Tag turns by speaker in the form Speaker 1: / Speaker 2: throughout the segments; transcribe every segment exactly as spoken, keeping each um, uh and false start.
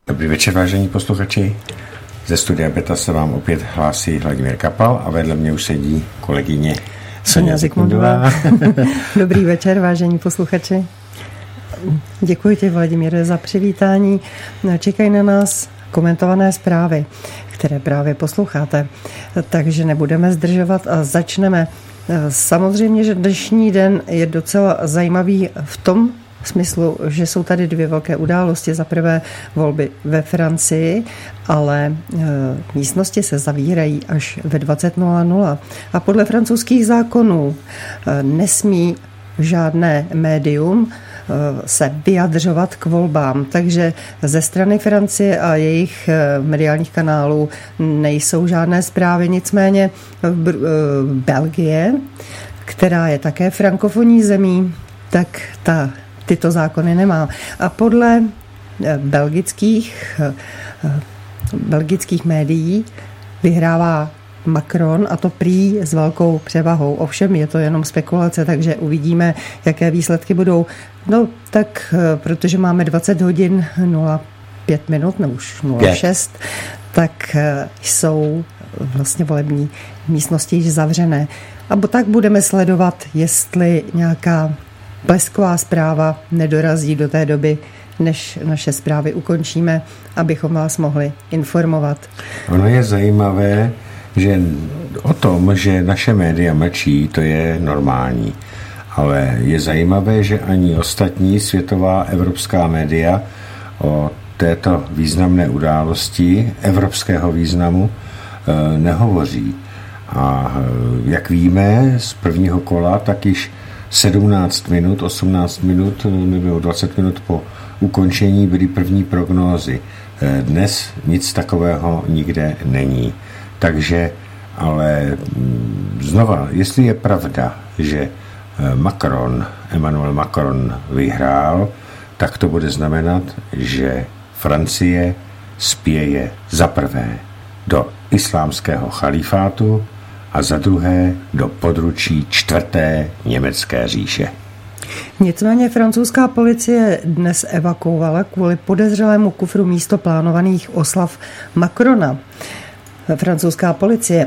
Speaker 1: Dobrý večer, vážení posluchači. Ze studia Beta se vám opět hlásí Vladimír Kapal a vedle mě už sedí kolegyně Soňa Zikmundová.
Speaker 2: Dobrý večer, vážení posluchači. Děkuji ti, Vladimíre, za přivítání. Čekají na nás komentované zprávy, které právě posloucháte. Takže nebudeme zdržovat a začneme. Samozřejmě, že dnešní den je docela zajímavý v tom smyslu, že jsou tady dvě velké události. Za prvé volby ve Francii, ale místnosti se zavírají až ve dvacet nula nula. A podle francouzských zákonů nesmí žádné médium se vyjadřovat k volbám. Takže ze strany Francie a jejich mediálních kanálů nejsou žádné zprávy. Nicméně Belgie, která je také frankofonní zemí, tak ta tyto zákony nemá. A podle belgických, belgických médií vyhrává Macron, a to prý s velkou převahou. Ovšem je to jenom spekulace, takže uvidíme, jaké výsledky budou. No tak, protože máme dvacet hodin nula pět minut, nebo už nula šest, tak jsou vlastně volební místnosti již zavřené. A tak budeme sledovat, jestli nějaká blesková zpráva nedorazí do té doby, než naše zprávy ukončíme, abychom vás mohli informovat.
Speaker 1: Ono je zajímavé, že o tom, že naše média mlčí, to je normální. Ale je zajímavé, že ani ostatní světová evropská média o této významné události evropského významu nehovoří. A jak víme z prvního kola, tak již sedmnáct minut, osmnáct minut nebo dvacet minut po ukončení byly první prognózy. Dnes nic takového nikde není. Takže, ale znova, jestli je pravda, že Macron, Emmanuel Macron vyhrál, tak to bude znamenat, že Francie spěje za prvé do islámského chalífátu a za druhé do područí čtvrté německé říše.
Speaker 2: Nicméně francouzská policie dnes evakuovala kvůli podezřelému kufru místo plánovaných oslav Macrona. Francouzská policie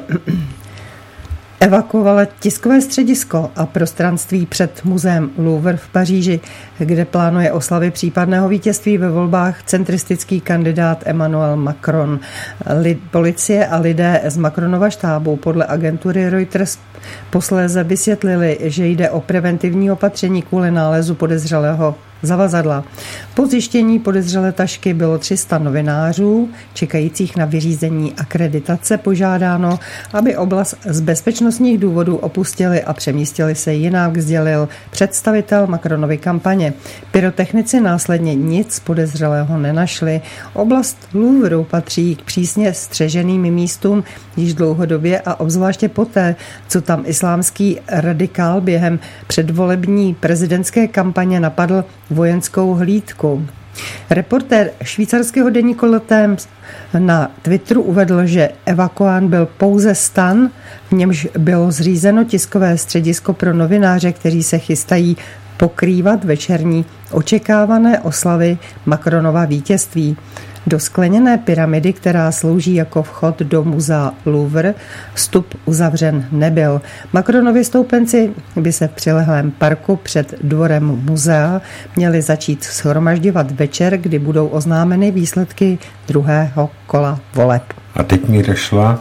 Speaker 2: evakuovala tiskové středisko a prostranství před muzeem Louvre v Paříži, kde plánuje oslavy případného vítězství ve volbách centristický kandidát Emmanuel Macron. Lid, policie a lidé z Macronova štábu podle agentury Reuters posléze vysvětlili, že jde o preventivní opatření kvůli nálezu podezřelého zavazadla. Po zjištění podezřelé tašky bylo tři sta novinářů čekajících na vyřízení akreditace požádáno, aby oblast z bezpečnostních důvodů opustili a přemístili se jinak, sdělil představitel Macronovy kampaně. Pyrotechnici následně nic podezřelého nenašli. Oblast Louvru patří k přísně střeženým místům již dlouhodobě a obzvláště poté, co tam islámský radikál během předvolební prezidentské kampaně napadl vojenskou hlídku. Reportér švýcarského deníku Le Temps na Twitteru uvedl, že evakuán byl pouze stan, v němž bylo zřízeno tiskové středisko pro novináře, kteří se chystají pokrývat večerní očekávané oslavy Macronova vítězství. Do skleněné pyramidy, která slouží jako vchod do muzea Louvre, vstup uzavřen nebyl. Macronovi stoupenci by se v přilehlém parku před dvorem muzea měli začít shromažďovat večer, kdy budou oznámeny výsledky druhého kola voleb.
Speaker 1: A teď mi došla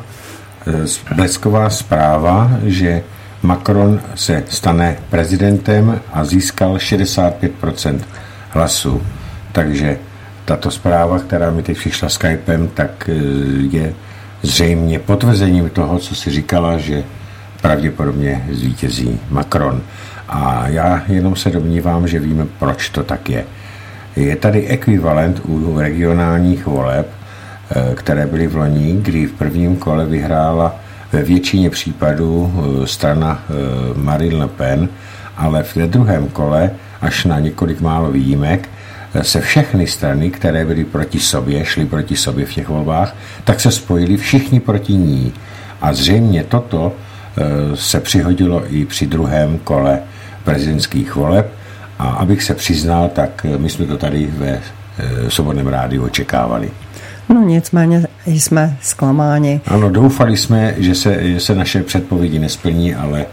Speaker 1: blesková zpráva, že Macron se stane prezidentem a získal šedesát pět procent hlasů. Takže tato zpráva, která mi teď přišla Skypem, tak je zřejmě potvrzením toho, co si říkala, že pravděpodobně zvítězí Macron. A já jenom se domnívám, že víme, proč to tak je. Je tady ekvivalent u regionálních voleb, které byly v loni, kdy v prvním kole vyhrála ve většině případů strana Marine Le Pen, ale v druhém kole, až na několik málo výjimek, se všechny strany, které byly proti sobě, šly proti sobě v těch volbách, tak se spojili všichni proti ní. A zřejmě toto se přihodilo i při druhém kole prezidentských voleb. A abych se přiznal, tak my jsme to tady ve Svobodném rádiu očekávali.
Speaker 2: No nicméně jsme zklamáni.
Speaker 1: Ano, doufali jsme, že se, že se naše předpovědi nesplní, ale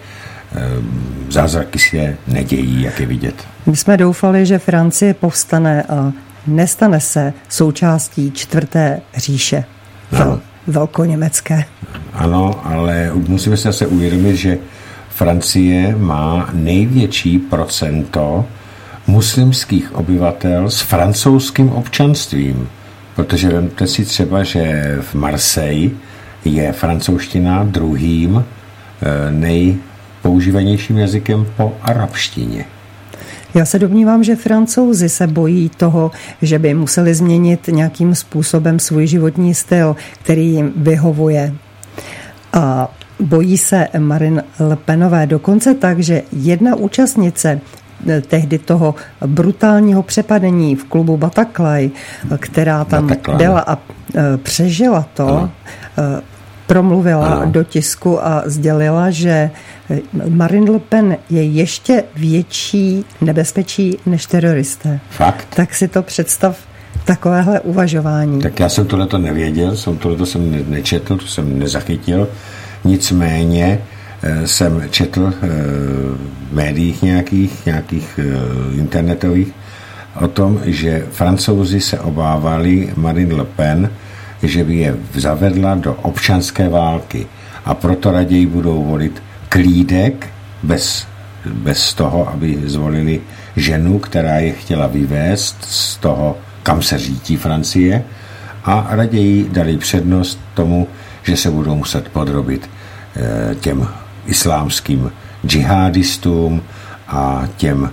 Speaker 1: zázraky se nedějí, jak je vidět.
Speaker 2: My jsme doufali, že Francie povstane a nestane se součástí čtvrté říše. No. Velkoněmecké.
Speaker 1: Ano, ale musíme se zase uvědomit, že Francie má největší procento muslimských obyvatel s francouzským občanstvím. Protože vemte si třeba, že v Marseille je francouzština druhým nejpoužívanějším jazykem po arabštině.
Speaker 2: Já se domnívám, že Francouzi se bojí toho, že by museli změnit nějakým způsobem svůj životní styl, který jim vyhovuje. A bojí se Marine Le Penové dokonce tak, že jedna účastnice tehdy toho brutálního přepadení v klubu Bataclan, která tam Bataclan. byla a přežila to, ano. promluvila ano. do tisku a sdělila, že Marine Le Pen je ještě větší nebezpečí než teroristé.
Speaker 1: Fakt?
Speaker 2: Tak si to představ, takovéhle uvažování.
Speaker 1: Tak já jsem tohleto nevěděl, jsem tohleto jsem nečetl, to jsem nezachytil. Nicméně jsem četl v médiích nějakých, nějakých internetových o tom, že Francouzi se obávali Marine Le Pen, že by je zavedla do občanské války a proto raději budou volit klídek bez, bez toho, aby zvolili ženu, která je chtěla vyvést z toho, kam se řítí Francie, a raději dali přednost tomu, že se budou muset podrobit těm islámským džihadistům a těm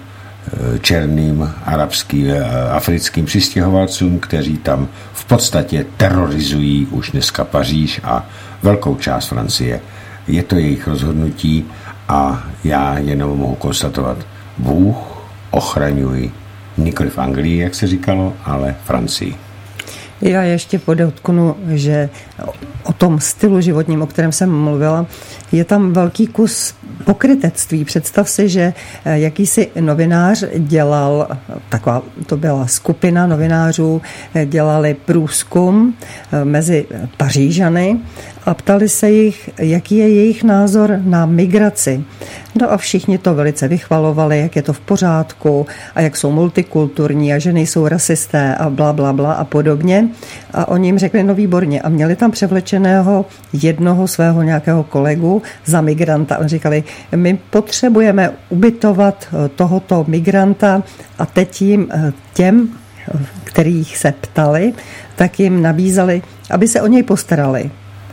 Speaker 1: černým arabským, africkým přistěhovalcům, kteří tam v podstatě terorizují už dneska Paříž a velkou část Francie. Je to jejich rozhodnutí a já jenom mohu konstatovat, Bůh ochraňuj nikoli v Anglii, jak se říkalo, ale Francii.
Speaker 2: Já ještě podotknu, že o tom stylu životním, o kterém jsem mluvila, je tam velký kus pokrytectví. Představ si, že jakýsi novinář dělal, taková to byla skupina novinářů, dělali průzkum mezi Pařížany a ptali se jich, jaký je jejich názor na migraci. No a všichni to velice vychvalovali, jak je to v pořádku a jak jsou multikulturní a že nejsou rasisté a bla, bla, bla a podobně. A oni jim řekli, no výborně. A měli tam převlečeného jednoho svého nějakého kolegu za migranta. On říkali, my potřebujeme ubytovat tohoto migranta a teď jim těm, kterých se ptali, tak jim nabízeli, aby se o něj postarali.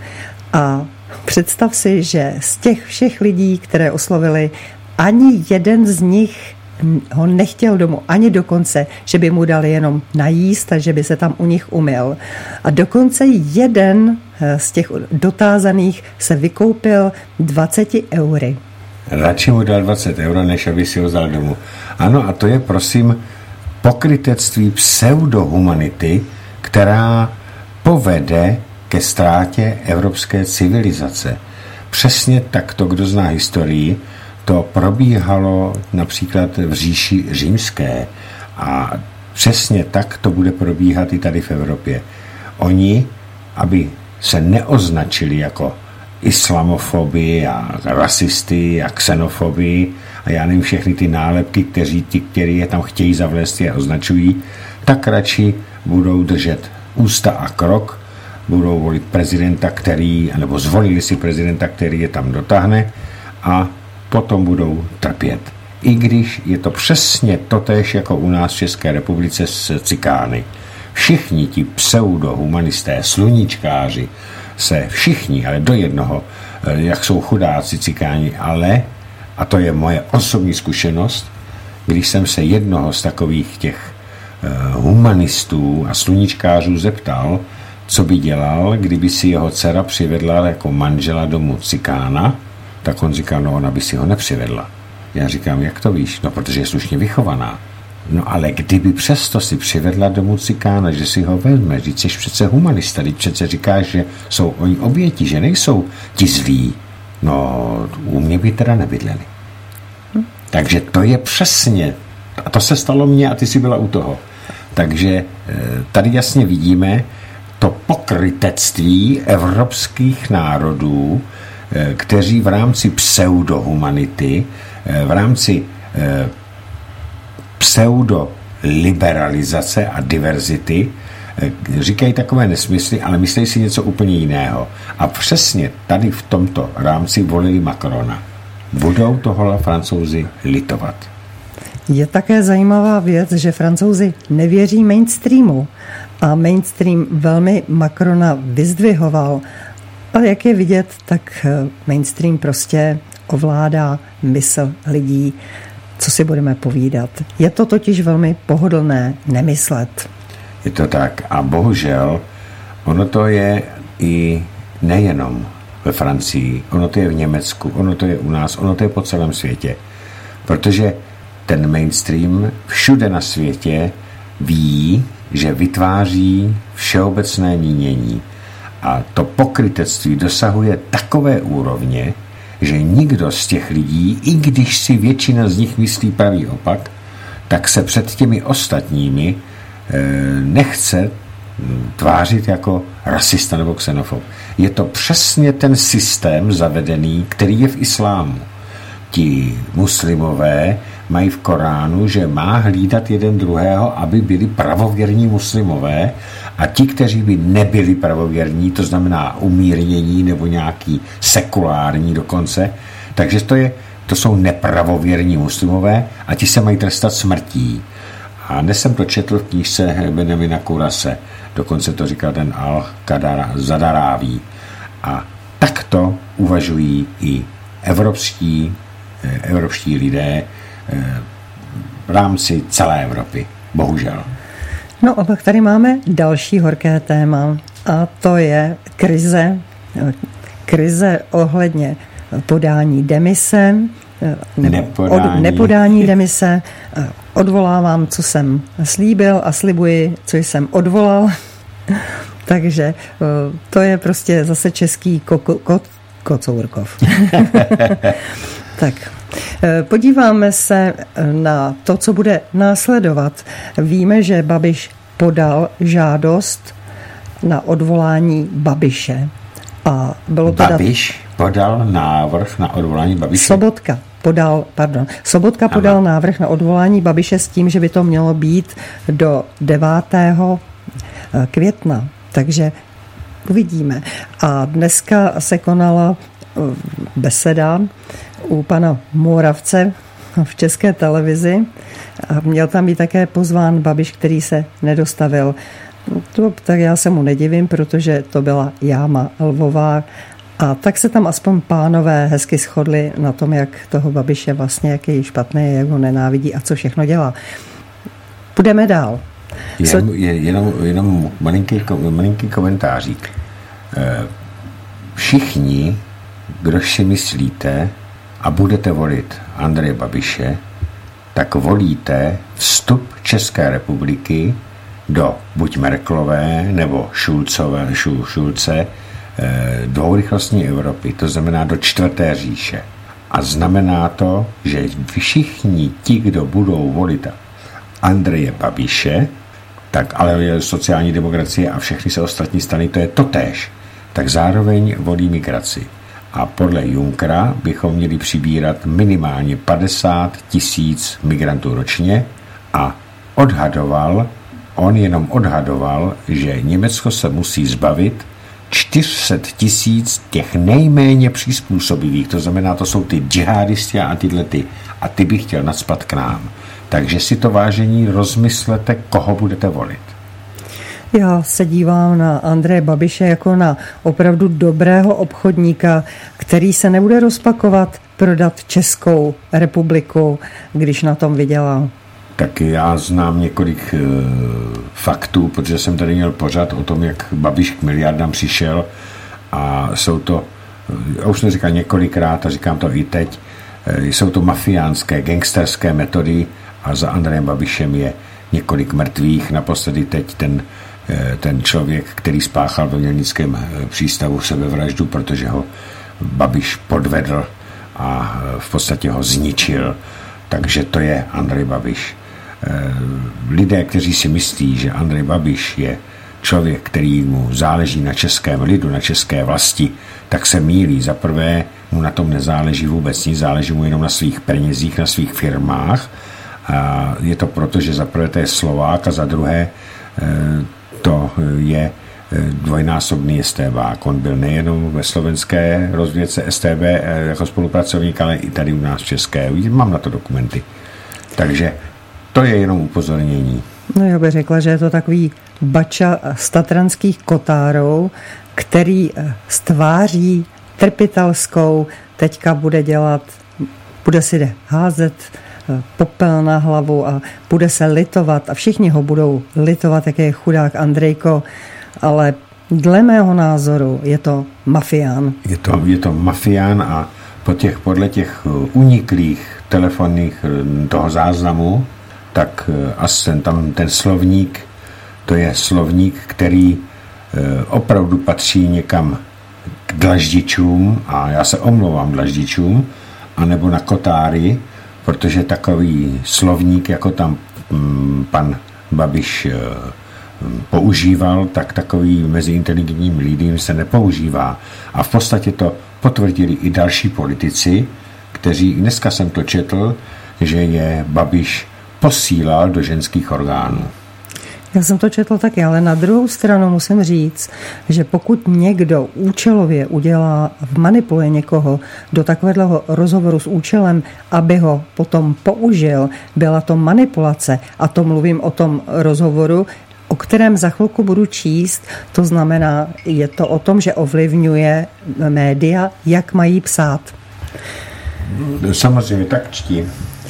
Speaker 2: A představ si, že z těch všech lidí, které oslovili, ani jeden z nich ho nechtěl domů, ani dokonce, že by mu dali jenom najíst a že by se tam u nich umyl. A dokonce jeden z těch dotázaných se vykoupil dvacet eury.
Speaker 1: Radši mu dal dvacet euro, než aby si ho vzal domů. Ano, a to je, prosím, pokrytectví pseudohumanity, která povede ke ztrátě evropské civilizace. Přesně takto, kdo zná historii, to probíhalo například v říši římské a přesně tak to bude probíhat i tady v Evropě. Oni, aby se neoznačili jako islamofobii a rasisty a xenofobii a já nevím všechny ty nálepky, kteří ti, kteří je tam chtějí zavlézt, je označují, tak radši budou držet ústa a krok, budou volit prezidenta, který, nebo zvolili si prezidenta, který je tam dotáhne a potom budou trpět. I když je to přesně totéž jako u nás v České republice s cikány. Všichni ti pseudohumanisté, sluníčkáři se všichni, ale do jednoho, jak jsou chudáci cikáni, ale, a to je moje osobní zkušenost, když jsem se jednoho z takových těch humanistů a sluníčkářů zeptal, co by dělal, kdyby si jeho dcera přivedla jako manžela domů cikána, tak on říkal, no ona by si ho nepřivedla. Já říkám, jak to víš? No, protože je slušně vychovaná. No ale kdyby přesto si přivedla domů cikána, že si ho vezme, že jsi přece humanista, teď přece říkáš, že jsou oni oběti, že nejsou ti zlí. No, u mě by teda nebydleli. Hm? Takže to je přesně, a to se stalo mně a ty jsi byla u toho. Takže tady jasně vidíme to pokrytectví evropských národů, kteří v rámci pseudohumanity, v rámci pseudoliberalizace a diverzity říkají takové nesmysly, ale myslí si něco úplně jiného. A přesně tady v tomto rámci volili Macrona. Budou tohle Francouzi litovat.
Speaker 2: Je také zajímavá věc, že Francouzi nevěří mainstreamu a mainstream velmi Macrona vyzdvihoval. Ale jak je vidět, tak mainstream prostě ovládá mysl lidí, co si budeme povídat. Je to totiž velmi pohodlné nemyslet.
Speaker 1: Je to tak a bohužel ono to je i nejenom ve Francii, ono to je v Německu, ono to je u nás, ono to je po celém světě. Protože ten mainstream všude na světě ví, že vytváří všeobecné mínění. A to pokrytectví dosahuje takové úrovně, že nikdo z těch lidí, i když si většina z nich myslí pravý opak, tak se před těmi ostatními nechce tvářit jako rasista nebo xenofob. Je to přesně ten systém zavedený, který je v islámu. Ti muslimové mají v Koránu, že má hlídat jeden druhého, aby byli pravověrní muslimové, a ti, kteří by nebyli pravověrní, to znamená umírnění nebo nějaký sekulární dokonce, takže to, je, to jsou nepravověrní muslimové a ti se mají trestat smrtí. A dnes jsem to četl v knížce Benjamina Kurase, dokonce to říkal ten Al-Zadaráví. A takto uvažují i evropští, evropští lidé v rámci celé Evropy. Bohužel.
Speaker 2: No a pak tady máme další horké téma a to je krize, krize ohledně podání demise, nebo
Speaker 1: nepodání.
Speaker 2: Od, nepodání demise. Odvolávám, co jsem slíbil a slibuji, co jsem odvolal. Takže to je prostě zase český ko, ko, ko, Kocourkov. Tak, podíváme se na to, co bude následovat. Víme, že Babiš podal žádost na odvolání Babiše. A bylo to
Speaker 1: Babiš dat... podal návrh na odvolání Babiše?
Speaker 2: Sobotka. Podal, pardon, Sobotka podal ano. návrh na odvolání Babiše s tím, že by to mělo být do devátého května. Takže uvidíme. A dneska se konala beseda u pana Moravce v České televizi. A měl tam být také pozván Babiš, který se nedostavil. To, tak já se mu nedivím, protože to byla jáma lvová. A tak se tam aspoň pánové hezky shodli na tom, jak toho Babiše vlastně, jak je špatný, jak ho nenávidí a co všechno dělá. Půjdeme dál.
Speaker 1: Jen, je, jenom jenom malinký, malinký komentářík. Všichni, kdo si myslíte a budete volit Andreje Babiše, tak volíte vstup České republiky do buď Merkelové nebo Šulcové, Šul, Šulce dvourychlostní Evropy, to znamená do čtvrté říše. A znamená to, že všichni ti, kdo budou volit Andreje Babiše, tak ale sociální demokracie a všechny se ostatní strany, to je totéž, tak zároveň volí migraci. A podle Junckera bychom měli přibírat minimálně padesát tisíc migrantů ročně a odhadoval, on jenom odhadoval, že Německo se musí zbavit čtyři sta tisíc těch nejméně přizpůsobivých, to znamená, to jsou ty džihadisti a tyhle ty, a ty bych chtěl nacpat k nám. Takže si to, vážení, rozmyslete, koho budete volit.
Speaker 2: Já se dívám na Andreje Babiše jako na opravdu dobrého obchodníka, který se nebude rozpakovat prodat Českou republiku, když na tom vydělá.
Speaker 1: Tak já znám několik e, faktů, protože jsem tady měl pořad o tom, jak Babiš k miliardám přišel, a jsou to, já už neříkám několikrát a říkám to i teď, e, jsou to mafiánské, gangsterské metody a za Andrejem Babišem je několik mrtvých. Naposledy teď ten, e, ten člověk, který spáchal ve Mělnickém přístavu sebevraždu, protože ho Babiš podvedl a v podstatě ho zničil. Takže to je Andrej Babiš. lidé, kteří si myslí, že Andrej Babiš je člověk, který mu záleží na českém lidu, na české vlasti, tak se mýlí. Za prvé mu na tom nezáleží vůbec nic, záleží mu jenom na svých penězích, na svých firmách. A je to proto, že za prvé to je Slovák a za druhé to je dvojnásobný estébák. On byl nejenom ve slovenské rozvědce es té bé jako spolupracovník, ale i tady u nás v české. Mám na to dokumenty. Takže to je jenom upozornění.
Speaker 2: No já bych řekla, že je to takový bača z tatranských kotárů, který stváří trpitelskou, teďka bude dělat, bude si jde házet popel na hlavu a bude se litovat a všichni ho budou litovat, jak je chudák Andrejko, ale dle mého názoru je to mafián.
Speaker 1: Je to, je to mafián a po těch, podle těch uniklých telefonních toho záznamu, tak asi ten, tam ten slovník, to je slovník, který opravdu patří někam k dlaždičům, a já se omlouvám dlaždičům, anebo na kotáry, protože takový slovník, jako tam pan Babiš používal, tak takový mezi inteligentními lidmi se nepoužívá. A v podstatě to potvrdili i další politici, kteří, dneska jsem to četl, že je Babiš posílal do ženských orgánů.
Speaker 2: Já jsem to četl taky, ale na druhou stranu musím říct, že pokud někdo účelově udělá, manipuluje někoho do takového rozhovoru s účelem, aby ho potom použil, byla to manipulace. A to mluvím o tom rozhovoru, o kterém za chvilku budu číst. To znamená, je to o tom, že ovlivňuje média, jak mají psát.
Speaker 1: Samozřejmě, tak čtí.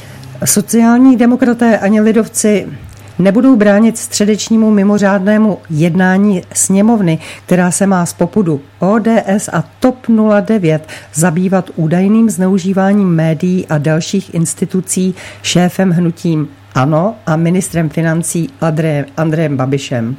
Speaker 2: Sociální demokraté ani lidovci nebudou bránit středečnímu mimořádnému jednání sněmovny, která se má z popudu ó dé es a TOP nula devět zabývat údajným zneužíváním médií a dalších institucí šéfem hnutím ANO a ministrem financí Andrejem Babišem.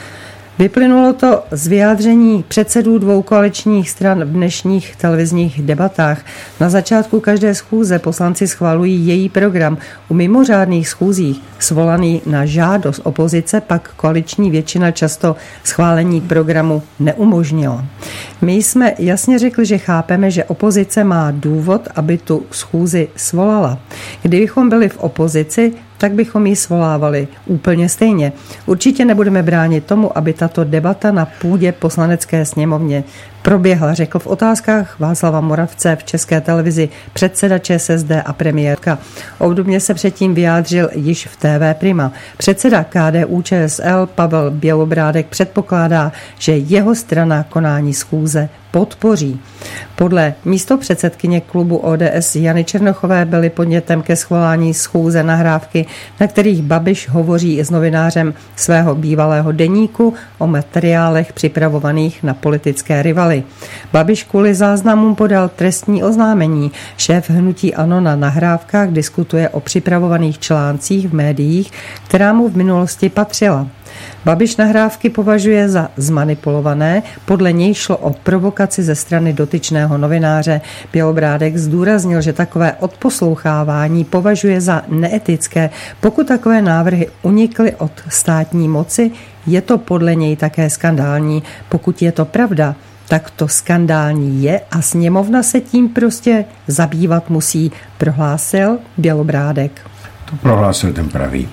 Speaker 2: Vyplynulo to z vyjádření předsedů dvou koaličních stran v dnešních televizních debatách. Na začátku každé schůze poslanci schvalují její program. U mimořádných schůzí svolaný na žádost opozice pak koaliční většina často schválení programu neumožnila. My jsme jasně řekli, že chápeme, že opozice má důvod, aby tu schůzi svolala. Kdybychom byli v opozici, tak bychom ji svolávali úplně stejně. Určitě nebudeme bránit tomu, aby tato debata na půdě poslanecké sněmovně proběhla, řekl v otázkách Václava Moravce v České televizi předseda ČSSD a premiérka. Obdobně se předtím vyjádřil již v té vé Prima. Předseda K D U Č S L Pavel Bělobrádek předpokládá, že jeho strana konání schůze podpoří. Podle místopředsedkyně klubu ó dé es Jany Černochové byly podnětem ke svolání schůze nahrávky, na kterých Babiš hovoří s novinářem svého bývalého deníku o materiálech připravovaných na politické rivaly. Babiš kvůli záznamům podal trestní oznámení. Šéf hnutí ANO na nahrávkách diskutuje o připravovaných článcích v médiích, která mu v minulosti patřila. Babiš nahrávky považuje za zmanipulované, podle něj šlo o provokaci ze strany dotyčného novináře. Bělobrádek zdůraznil, že takové odposlouchávání považuje za neetické. Pokud takové návrhy unikly od státní moci, je to podle něj také skandální. Pokud je to pravda, tak to skandální je a sněmovna se tím prostě zabývat musí, prohlásil Bělobrádek.
Speaker 1: To prohlásil ten pravý.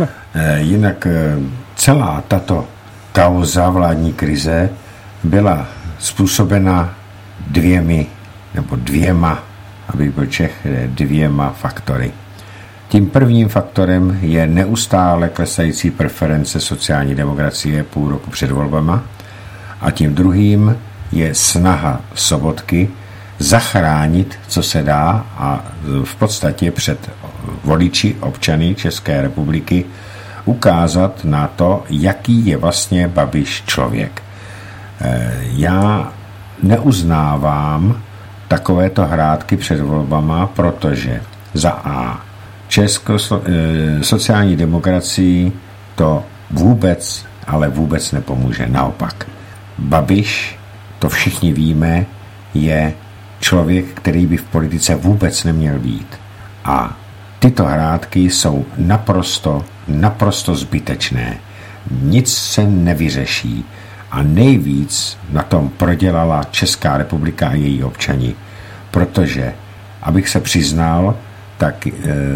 Speaker 1: E, jinak celá tato kauza vládní krize byla způsobena dvěmi, nebo dvěma, abych byl Čech, dvěma faktory. Tím prvním faktorem je neustále klesající preference sociální demokracie půl roku před volbama a tím druhým je snaha Sobotky zachránit, co se dá, a v podstatě před voliči, občany České republiky ukázat na to, jaký je vlastně Babiš člověk. Já neuznávám takovéto hrátky před volbama, protože za A Česko, sociální demokracii to vůbec, ale vůbec nepomůže. Naopak, Babiš, to všichni víme, je člověk, který by v politice vůbec neměl být. A tyto hrátky jsou naprosto, naprosto zbytečné. Nic se nevyřeší a nejvíc na tom prodělala Česká republika a její občani, protože, abych se přiznal, tak e,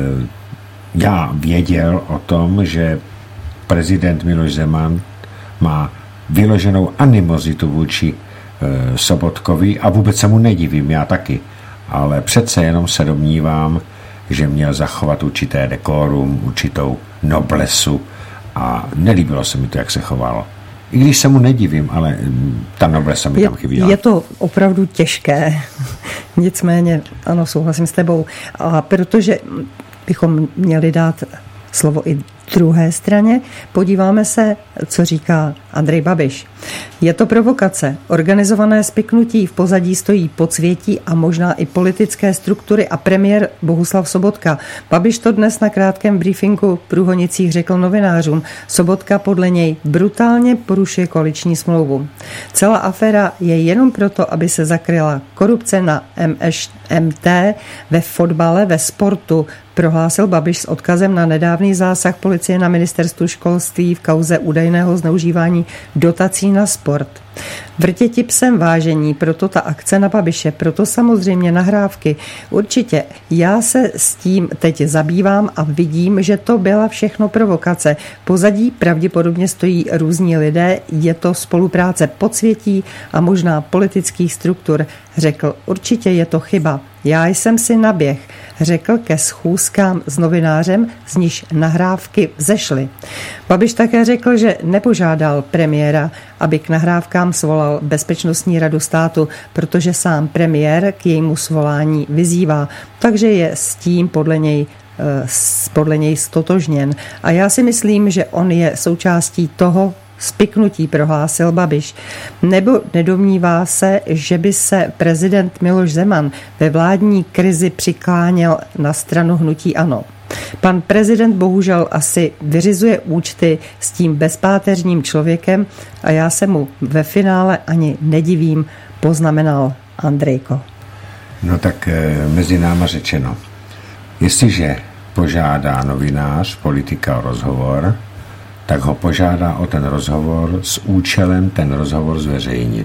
Speaker 1: já věděl o tom, že prezident Miloš Zeman má vyloženou animozitu vůči e, Sobotkovi a vůbec se mu nedivím, já taky, ale přece jenom se domnívám, že měl zachovat určité dekorum, určitou noblesu a nelíbilo se mi to, jak se chovalo. I když se mu nedivím, ale ta noblesa mi
Speaker 2: je,
Speaker 1: tam chyběla.
Speaker 2: Je to opravdu těžké, nicméně ano, souhlasím s tebou, a protože bychom měli dát slovo i druhé straně, podíváme se, co říká Andrej Babiš. Je to provokace, organizované spiknutí, v pozadí stojí podsvětí a možná i politické struktury a premiér Bohuslav Sobotka. Babiš to dnes na krátkém briefingu v Průhonicích řekl novinářům. Sobotka podle něj brutálně porušuje koaliční smlouvu. Celá aféra je jenom proto, aby se zakryla korupce na M T ve fotbale, ve sportu, prohlásil Babiš s odkazem na nedávný zásah policie na ministerstvu školství v kauze údajného zneužívání dotací na sport. Vrtěti psem vážení, proto ta akce na Babiše, proto samozřejmě nahrávky. Určitě, já se s tím teď zabývám a vidím, že to byla všechno provokace. Pozadí pravděpodobně stojí různí lidé, je to spolupráce podsvětí a možná politických struktur. Řekl, určitě je to chyba. Já jsem si naběh, řekl ke schůzkám s novinářem, z níž nahrávky vzešly. Babiš také řekl, že nepožádal premiéra, aby k nahrávkám svolal Bezpečnostní radu státu, protože sám premiér k jejímu svolání vyzývá, takže je s tím podle něj podle něj stotožněn. A já si myslím, že on je součástí toho spiknutí, prohlásil Babiš. Nebo nedomnívá se, že by se prezident Miloš Zeman ve vládní krizi přikláněl na stranu hnutí ANO. Pan prezident bohužel asi vyřizuje účty s tím bezpáteřním člověkem a já se mu ve finále ani nedivím, poznamenal Andrejko.
Speaker 1: No tak e, mezi náma řečeno, jestliže požádá novinář, politika o rozhovor, tak ho požádá o ten rozhovor s účelem ten rozhovor zveřejnit.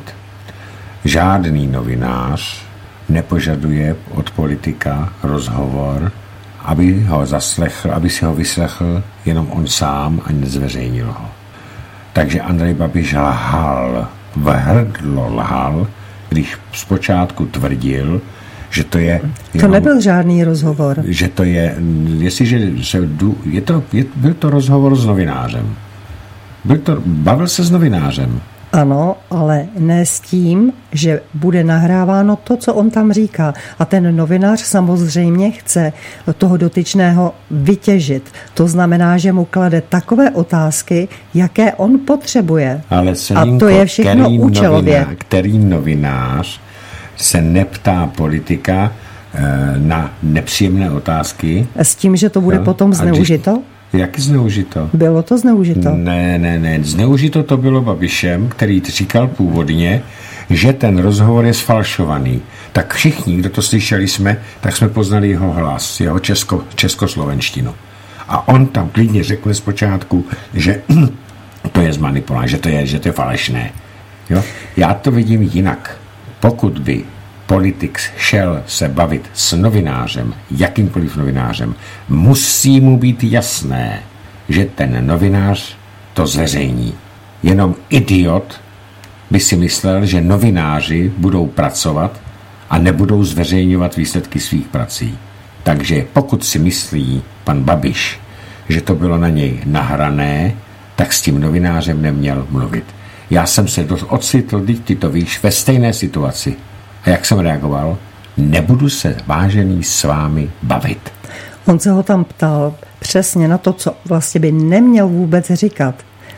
Speaker 1: Žádný novinář nepožaduje od politika rozhovor, aby ho zaslechl, aby si ho vyslechl jenom on sám a nezveřejnil ho. Takže Andrej Babiš lhal, vhrdlo lhal, když zpočátku tvrdil, že to je...
Speaker 2: To jenom, nebyl žádný rozhovor.
Speaker 1: Že to je, jestliže se, je to, je, byl to rozhovor s novinářem. Byl to, bavil se s novinářem.
Speaker 2: Ano, ale ne s tím, že bude nahráváno to, co on tam říká. A ten novinář samozřejmě chce toho dotyčného vytěžit. To znamená, že mu klade takové otázky, jaké on potřebuje.
Speaker 1: Ale Selinko, a to je všechno účelově. Novinář, který novinář se neptá politika e, na nepříjemné otázky.
Speaker 2: S tím, že to bude no, potom zneužito?
Speaker 1: Jak zneužito?
Speaker 2: Bylo to zneužito?
Speaker 1: Ne, ne, ne. Zneužito to bylo Babišem, který říkal původně, že ten rozhovor je sfalšovaný. Tak všichni, kdo to slyšeli jsme, tak jsme poznali jeho hlas, jeho česko, českoslovenštinu. A on tam klidně řekl zpočátku, že to je zmanipulované, že to je, že to je falešné. Jo? Já to vidím jinak. Pokud by politik šel se bavit s novinářem, jakýmkoliv novinářem, musí mu být jasné, že ten novinář to zveřejní. Jenom idiot by si myslel, že novináři budou pracovat a nebudou zveřejňovat výsledky svých prací. Takže pokud si myslí pan Babiš, že to bylo na něj nahrané, tak s tím novinářem neměl mluvit. Já jsem se ocitl, ty to víš, ve stejné situaci. A jak jsem reagoval? Nebudu se, vážený, s vámi bavit.
Speaker 2: On se ho tam ptal přesně na to, co vlastně by neměl vůbec říkat.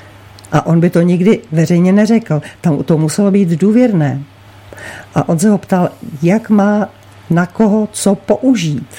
Speaker 2: A on by to nikdy veřejně neřekl. Tam to muselo být důvěrné. A on se ho ptal, jak má na koho co použít.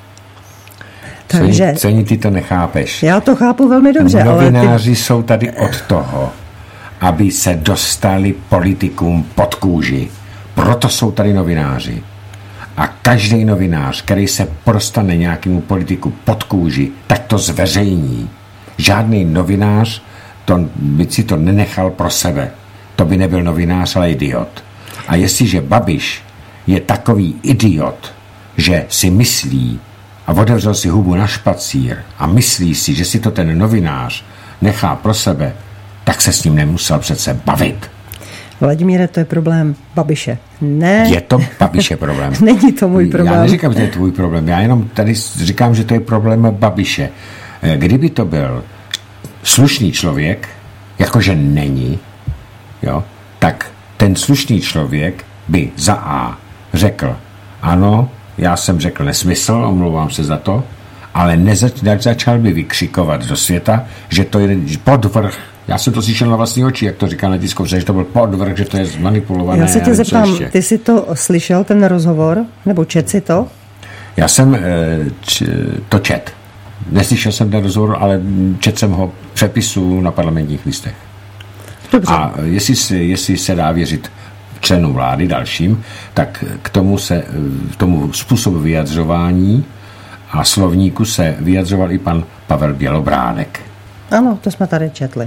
Speaker 1: Takže Ceni, ty to nechápeš.
Speaker 2: Já to chápu velmi dobře.
Speaker 1: Novináři
Speaker 2: ale ty...
Speaker 1: jsou tady od toho, aby se dostali politikům pod kůži. Proto jsou tady novináři. A každý novinář, který se prostane nějakému politiku pod kůži, tak to zveřejní. Žádný novinář to, by si to nenechal pro sebe. To by nebyl novinář, ale idiot. A jestliže Babiš je takový idiot, že si myslí a otevřel si hubu na špacír a myslí si, že si to ten novinář nechá pro sebe, tak se s ním nemusel přece bavit.
Speaker 2: Vladimíre, to je problém Babiše. Ne.
Speaker 1: Je to Babiše problém.
Speaker 2: Není to můj problém.
Speaker 1: Já neříkám, že to je tvůj problém. Já jenom tady říkám, že to je problém Babiše. Kdyby to byl slušný člověk, jakože není, jo, tak ten slušný člověk by za A řekl, ano, já jsem řekl nesmysl, omlouvám se za to, ale nezač, nezačal by vykřikovat do světa, že to je podvrh. Já jsem to slyšel na vlastní oči, jak to říká na tiskovce, že to byl podvrh, že to je zmanipulované.
Speaker 2: Já se tě zeptám, ty jsi to slyšel, ten rozhovor, nebo čet si to?
Speaker 1: Já jsem č, to čet. Neslyšel jsem ten rozhovor, ale čet jsem ho přepisu na Parlamentních listech.
Speaker 2: Dobře.
Speaker 1: A jestli se, jestli se dá věřit členům vlády dalším, tak k tomu, se, k tomu způsobu vyjadřování a slovníku se vyjadřoval i pan Pavel Bělobrádek.
Speaker 2: Ano, to jsme tady četli.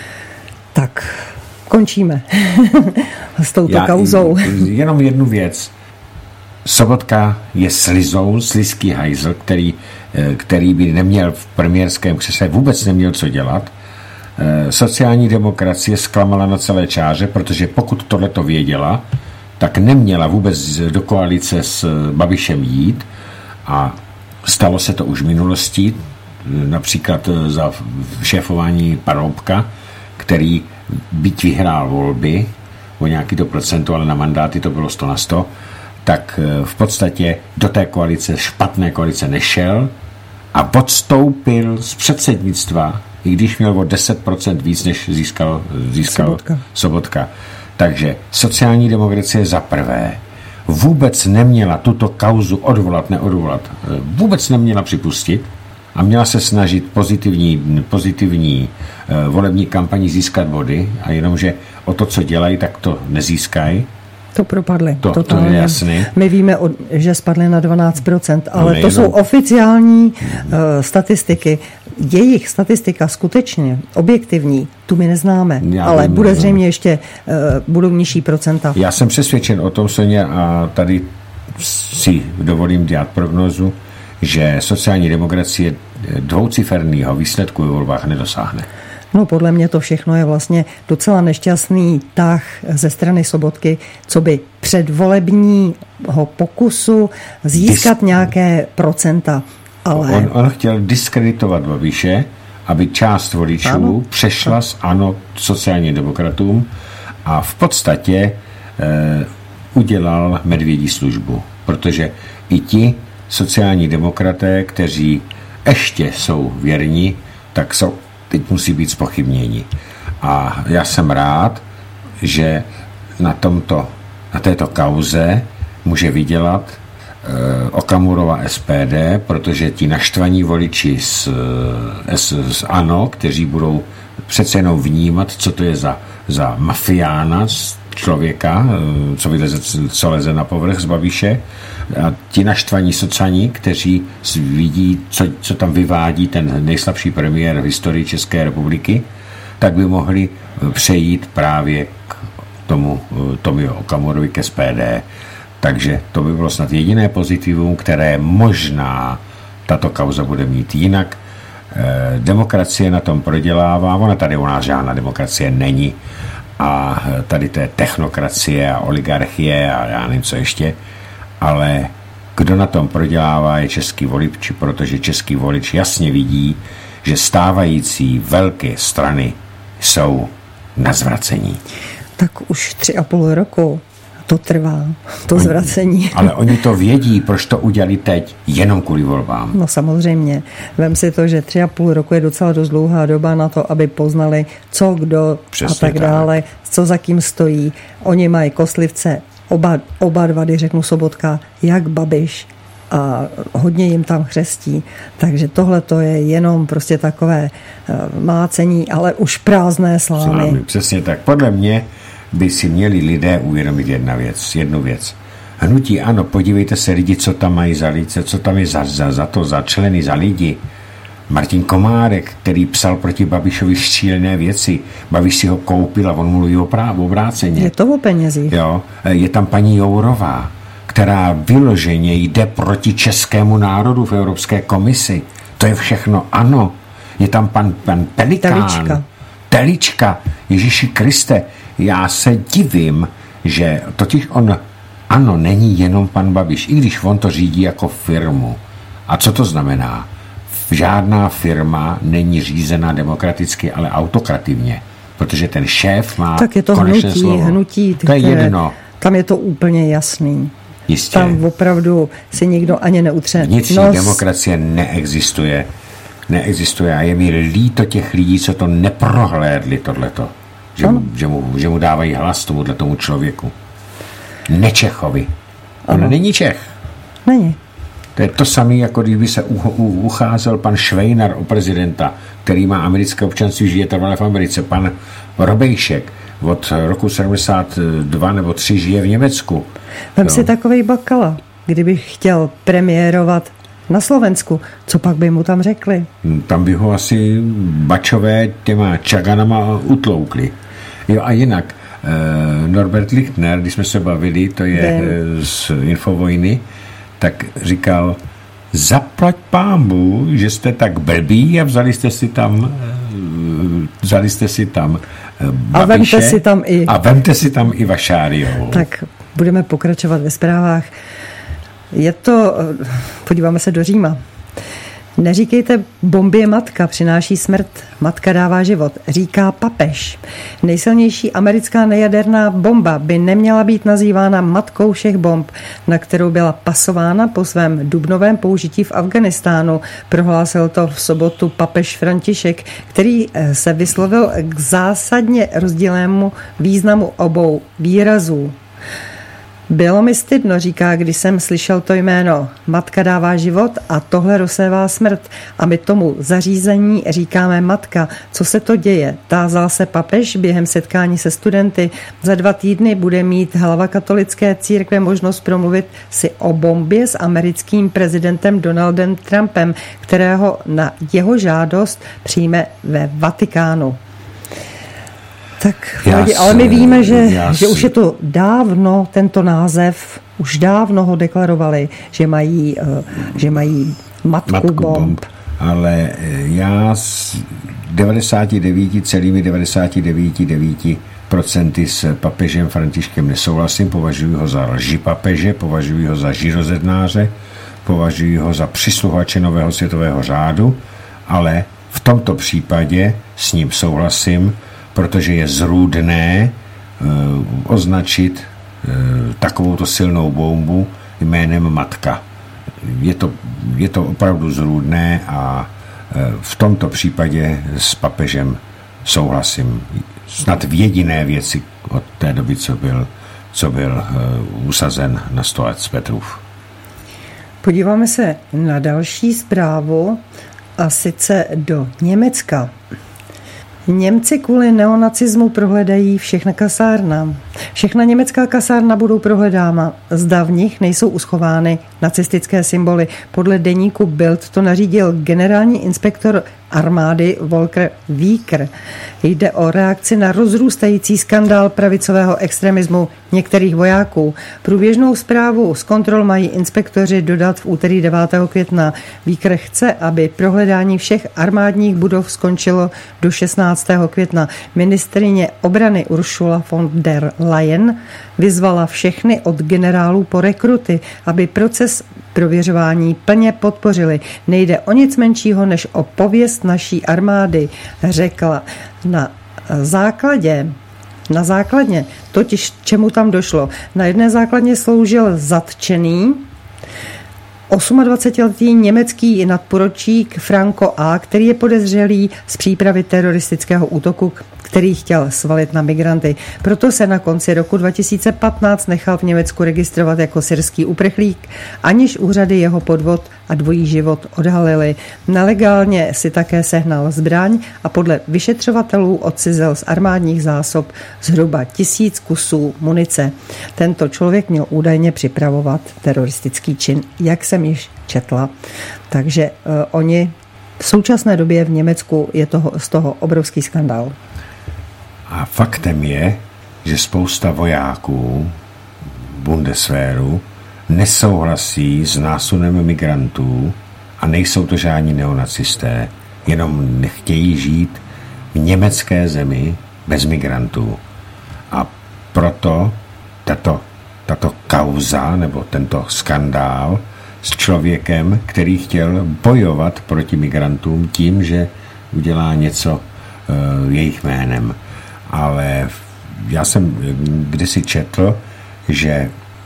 Speaker 2: Tak, končíme s touto Já, kauzou.
Speaker 1: Jenom jednu věc. Sobotka je slizou, slizký hajzl, který, který by neměl v premiérském křesle vůbec neměl co dělat. Sociální demokracie zklamala na celé čáře, protože pokud tohleto věděla, tak neměla vůbec do koalice s Babišem jít a stalo se to už v minulosti, například za šéfování Paroubka, který byť vyhrál volby o nějaký to procento, ale na mandáty to bylo sto na sto, tak v podstatě do té koalice, špatné koalice nešel a odstoupil z předsednictva, i když měl o deset procent víc, než získal, získal
Speaker 2: Sobotka.
Speaker 1: Sobotka. Takže sociální demokracie za prvé vůbec neměla tuto kauzu odvolat, neodvolat, vůbec neměla připustit a měla se snažit pozitivní, pozitivní uh, volební kampaní získat body a jenomže o to, co dělají, tak to nezískají.
Speaker 2: To propadly.
Speaker 1: To, to je jasný.
Speaker 2: My víme, že spadly na dvanáct procent, ale no to jsou oficiální uh, statistiky. Jejich statistika skutečně objektivní, tu my neznáme, Já ale vím, bude zřejmě ještě uh, budou nižší procenta.
Speaker 1: Já jsem přesvědčen o tom, Soně, a tady si dovolím dělat prognózu, že sociální demokracie dvouciferného výsledku ve volbách nedosáhne.
Speaker 2: No podle mě to všechno je vlastně docela nešťastný tah ze strany Sobotky, co by předvolebního pokusu získat Dis- nějaké procenta. Ale...
Speaker 1: On, on chtěl diskreditovat Babiše, aby část voličů ano. přešla z ANO sociálním demokratům a v podstatě eh, udělal medvědí službu, protože i ti sociální demokraté, kteří ještě jsou věrní, tak jsou teď musí být zpochybněni. A já jsem rád, že na tomto, na této kauze může vydělat e, Okamurova S P D, protože ti naštvaní voliči z, z, z ANO, kteří budou přece jenom vnímat, co to je za, za mafiána, člověka, co, vyleze, co leze na povrch z Babiše, a ti naštvaní socani, kteří vidí, co, co tam vyvádí ten nejslabší premiér v historii České republiky, tak by mohli přejít právě k tomu Tomio Okamurovi k S P D. Takže to by bylo snad jediné pozitivum, které možná tato kauza bude mít. Jinak eh, demokracie na tom prodělává, ona tady u nás žádná demokracie není, a tady to je technokracie a oligarchie a já nevím co ještě, ale kdo na tom prodělává je český volič, protože český volič jasně vidí, že stávající velké strany jsou na zvracení.
Speaker 2: Tak už tři a půl roku to trvá, to oni, zvracení.
Speaker 1: Ale oni to vědí, proč to udělali teď, jenom kvůli volbám.
Speaker 2: No samozřejmě. Vem si to, že tři a půl roku je docela dost dlouhá doba na to, aby poznali, co, kdo Přesně a tak, tak dále, co za kým stojí. Oni mají koslivce, oba, oba dva, když řeknu Sobotka, jak Babiš, a hodně jim tam chřestí. Takže tohle to je jenom prostě takové uh, mácení, ale už prázdné slámy.
Speaker 1: Přesně tak. Podle mě by si měli lidé uvědomit jedna věc, jednu věc. hnutí ANO, podívejte se lidi, co tam mají za lice, co tam je za, za, za to, za členy, za lidi. Martin Komárek, který psal proti Babišovi šílené věci. Babiš si ho koupil a on mluví o právu, obráceně.
Speaker 2: Je to o penězích.
Speaker 1: Jo, je tam paní Jourová, která vyloženě jde proti českému národu v Evropské komisi. To je všechno ANO. Je tam pan, pan Pelikán.
Speaker 2: Telička.
Speaker 1: Telička. Ježíši Kriste, já se divím, že totiž on, ano, není jenom pan Babiš, i když on to řídí jako firmu. A co to znamená? Žádná firma není řízená demokraticky, ale autokrativně, protože ten šéf má
Speaker 2: tak je to
Speaker 1: konečné
Speaker 2: hnutí,
Speaker 1: slovo.
Speaker 2: hnutí,
Speaker 1: to je jedno.
Speaker 2: Tam je to úplně jasný.
Speaker 1: Jistě.
Speaker 2: Tam opravdu si nikdo ani neutře.
Speaker 1: Vnitřní
Speaker 2: no,
Speaker 1: demokracie neexistuje. Neexistuje a je mi líto těch lidí, co to neprohlédli tohleto. Že, že, mu, že mu dávají hlas tomuhle tomu člověku. Nečechovi. On není Čech.
Speaker 2: Není.
Speaker 1: To je to samé, jako kdyby se u, u, ucházel pan Švejnar o prezidenta, který má americké občanství, žije trvale v Americe. Pan Robejšek od roku sedmdesát dva nebo tři žije v Německu.
Speaker 2: Vem si takovej Bakala, kdybych chtěl premiérovat na Slovensku, co pak by mu tam řekli?
Speaker 1: Tam by ho asi bačové těma čaganama utloukli. Jo a jinak, eh, Norbert Lichtner, když jsme se bavili, to je eh, z Infovojny, tak říkal, zaplať pámbu, že jste tak blbí a vzali jste si tam vzali jste si tam Babiše,
Speaker 2: a vemte si tam i
Speaker 1: a vemte si tam i Vašáriovou.
Speaker 2: Tak budeme pokračovat ve zprávách. Je to, podíváme se do Říma. Neříkejte, bomby je matka, přináší smrt, matka dává život, říká papež. Nejsilnější americká nejaderná bomba by neměla být nazývána matkou všech bomb, na kterou byla pasována po svém dubnovém použití v Afghánistánu. Prohlásil to v sobotu papež František, který se vyslovil k zásadně rozdílnému významu obou výrazů. Bylo mi stydno, říká, když jsem slyšel to jméno. Matka dává život a tohle rozsévá smrt. A my tomu zařízení říkáme matka. Co se to děje? Tázal se papež během setkání se studenty. Za dva týdny bude mít hlava katolické církve možnost promluvit si o bombě s americkým prezidentem Donaldem Trumpem, kterého na jeho žádost přijme ve Vatikánu. Tak, lidi, ale my víme, že, že už je to dávno, tento název, už dávno ho deklarovali, že mají, že mají matku, matku bomb. bomb.
Speaker 1: Ale já s devadesát devět celá devadesát devět celá devět procent s papežem Františkem nesouhlasím, považuji ho za lži papeže, považuji ho za žírozednáře, považuji ho za přisluhače nového světového řádu, ale v tomto případě s ním souhlasím, protože je zrůdné uh, označit uh, takovouto silnou bombu jménem matka. Je to, je to opravdu zrůdné a uh, v tomto případě s papežem souhlasím. Snad v jediné věci od té doby, co byl, co byl uh, usazen na stolec Petrův.
Speaker 2: Podíváme se na další zprávu, a sice do Německa. Němci kvůli neonacismu prohledají všechna kasárna. Všechna německá kasárna budou prohledána. Zda v nich nejsou uschovány nacistické symboly. Podle deníku Bild to nařídil generální inspektor armády Volker Wieker. Jde o reakci na rozrůstající skandál pravicového extremismu některých vojáků. Průběžnou zprávu z kontrol mají inspektoři dodat v úterý devátého května. Wieker chce, aby prohledání všech armádních budov skončilo do šestnáctého května. Ministryně obrany Ursula von der Leyen vyzvala všechny od generálů po rekruty, aby proces prověřování plně podpořili. Nejde o nic menšího než o pověst naší armády, řekla. Na základě Na základně, totiž čemu tam došlo. Na jedné základně sloužil zatčený osmadvacetiletý německý nadporučík Franco A., který je podezřelý z přípravy teroristického útoku, který chtěl svalit na migranty. Proto se na konci roku dva tisíce patnáct nechal v Německu registrovat jako syrský uprchlík, aniž úřady jeho podvod a dvojí život odhalili. Nelegálně si také sehnal zbraň a podle vyšetřovatelů odcizel z armádních zásob zhruba tisíc kusů munice. Tento člověk měl údajně připravovat teroristický čin, jak jsem již četla. Takže uh, oni v současné době v Německu je toho, z toho obrovský skandál.
Speaker 1: A faktem je, že spousta vojáků Bundeswehru nesouhlasí s násunem migrantů a nejsou to žádní neonacisté, jenom nechtějí žít v německé zemi bez migrantů. A proto tato, tato kauza nebo tento skandál s člověkem, který chtěl bojovat proti migrantům tím, že udělá něco uh, jejich jménem. Ale já jsem kdysi četl, že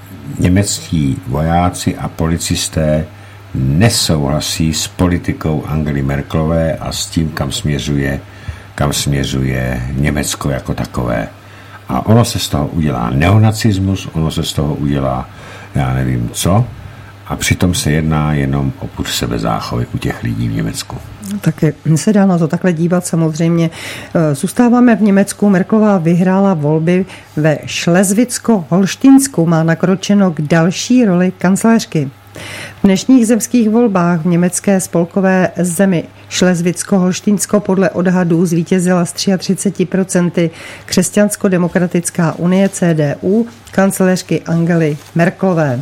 Speaker 1: německí vojáci a policisté nesouhlasí s politikou Angely Merkelové a s tím, kam směřuje, kam směřuje Německo jako takové. A ono se z toho udělá neonacismus, ono se z toho udělá já nevím co, a přitom se jedná jenom o pud sebezáchovy u těch lidí v Německu.
Speaker 2: Taky se dá na to takhle dívat samozřejmě. Zůstáváme v Německu. Merkelová vyhrála volby ve Šlezvicko-Holštinsku. Má nakročeno k další roli kancléřky. V dnešních zemských volbách v německé spolkové zemi Šlezvicko-Holštínsko podle odhadů zvítězila s třicet tři procent Křesťansko-demokratická unie C D U kancléřky Angely Merkelové.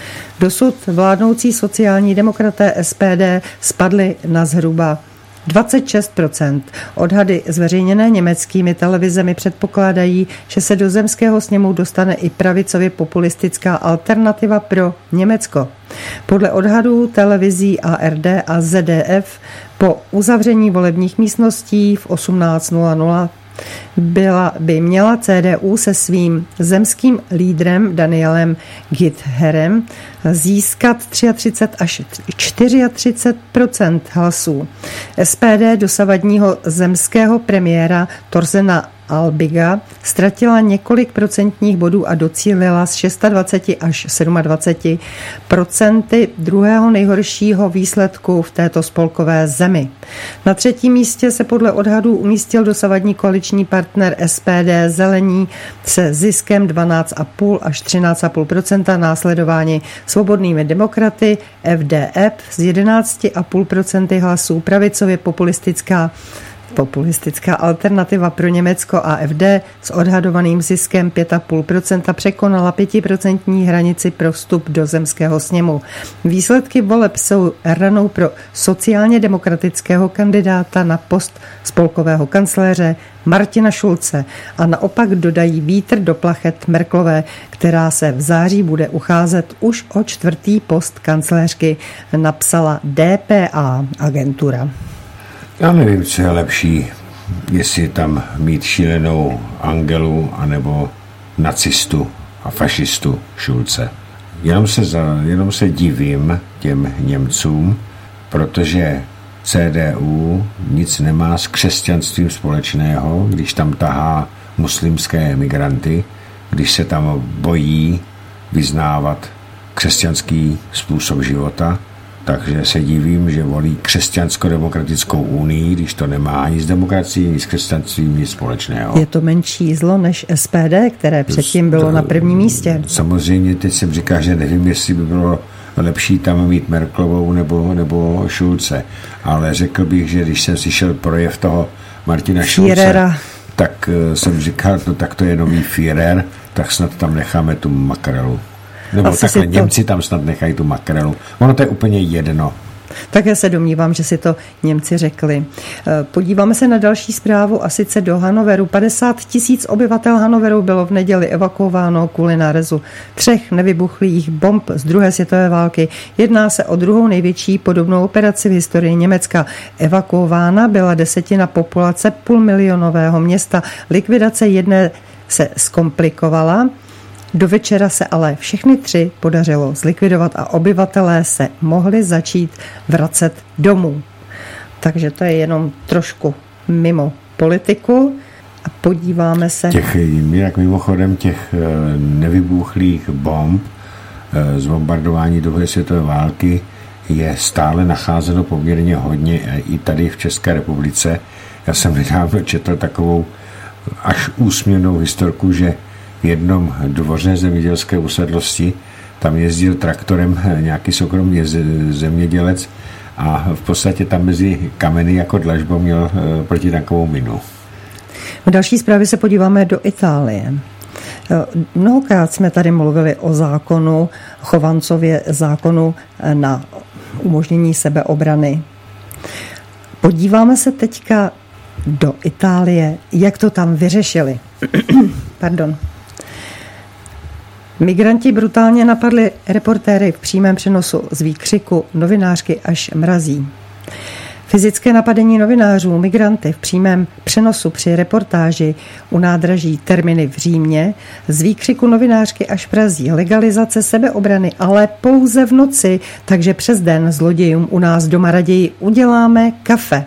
Speaker 2: Dosud vládnoucí sociální demokraté S P D spadly na zhruba dvacet šest procent. Odhady zveřejněné německými televizemi předpokládají, že se do zemského sněmu dostane i pravicově populistická alternativa pro Německo. Podle odhadů televizí A R D a Z D F po uzavření volebních místností v osmnáct nula nula Byla, by měla C D U se svým zemským lídrem Danielem Githerem získat třicet tři až čtyřicet procent hlasů. S P D dosavadního zemského premiéra Torsena Albiga ztratila několik procentních bodů a docílila z dvacet šest až dvacet sedm procent druhého nejhoršího výsledku v této spolkové zemi. Na třetím místě se podle odhadů umístil dosavadní koaliční partner S P D Zelení se ziskem dvanáct celá pět až třináct celá pět procenta, následování svobodnými demokraty F D F z jedenáct celá pět procenta hlasů, pravicově populistická Populistická alternativa pro Německo A F D s odhadovaným ziskem pět celá pět procenta překonala pětiprocentní hranici pro vstup do zemského sněmu. Výsledky voleb jsou ranou pro sociálně demokratického kandidáta na post spolkového kancléře Martina Schulze a naopak dodají vítr do plachet Merkelové, která se v září bude ucházet už o čtvrtý post kancléřky, napsala D P A agentura.
Speaker 1: Já nevím, co je lepší, jestli tam mít šílenou Angelu anebo nacistu a fašistu Schulze. Jenom se, za, jenom se divím těm Němcům, protože C D U nic nemá s křesťanstvím společného, když tam tahá muslimské migranty, když se tam bojí vyznávat křesťanský způsob života. Takže se divím, že volí křesťansko-demokratickou unii, když to nemá ani s demokracií, ani s křesťanstvím, nic společného.
Speaker 2: Je to menší zlo než S P D, které předtím bylo na prvním místě.
Speaker 1: Samozřejmě teď jsem říkal, že nevím, jestli by bylo lepší tam mít Merkelovou nebo, nebo Schulze, ale řekl bych, že když jsem slyšel projev toho Martina Schulze, tak jsem říkal, no tak to je nový Führer, tak snad tam necháme tu makrelu. Nebo asi takhle Němci to... tam snad nechají tu makrelu. Ono to je úplně jedno.
Speaker 2: Také se domnívám, že si to Němci řekli. Podíváme se na další zprávu a sice do Hanoveru. padesát tisíc obyvatel Hanoveru bylo v neděli evakuováno kvůli nárazu třech nevybuchlých bomb z druhé světové války. Jedná se o druhou největší podobnou operaci v historii Německa. Evakuována byla desetina populace půlmilionového města. Likvidace jedné se zkomplikovala. Do večera se ale všechny tři podařilo zlikvidovat a obyvatelé se mohli začít vracet domů. Takže to je jenom trošku mimo politiku. A Podíváme se.
Speaker 1: Těch, jak mimochodem těch nevybuchlých bomb z bombardování druhé světové války je stále nacházeno poměrně hodně i tady v České republice. Já jsem nedávno četl takovou až úsměvnou historku, že v jednom dvoře zemědělské usedlosti tam jezdil traktorem nějaký soukromý zemědělec a v podstatě tam mezi kameny jako dlažbou měl protitankovou minu.
Speaker 2: V další zprávě se podíváme do Itálie. Mnohokrát jsme tady mluvili o zákonu, Chovancově zákonu na umožnění sebeobrany. Podíváme se teďka do Itálie, jak to tam vyřešili. Pardon. Migranti brutálně napadli reportéry v přímém přenosu z výkřiku novinářky až mrazí. Fyzické napadení novinářů, migranty v přímém přenosu při reportáži u nádraží Terminy v Římě, z výkřiku novinářky až mrazí, legalizace sebeobrany, ale pouze v noci, takže přes den zlodějům u nás doma raději uděláme kafe.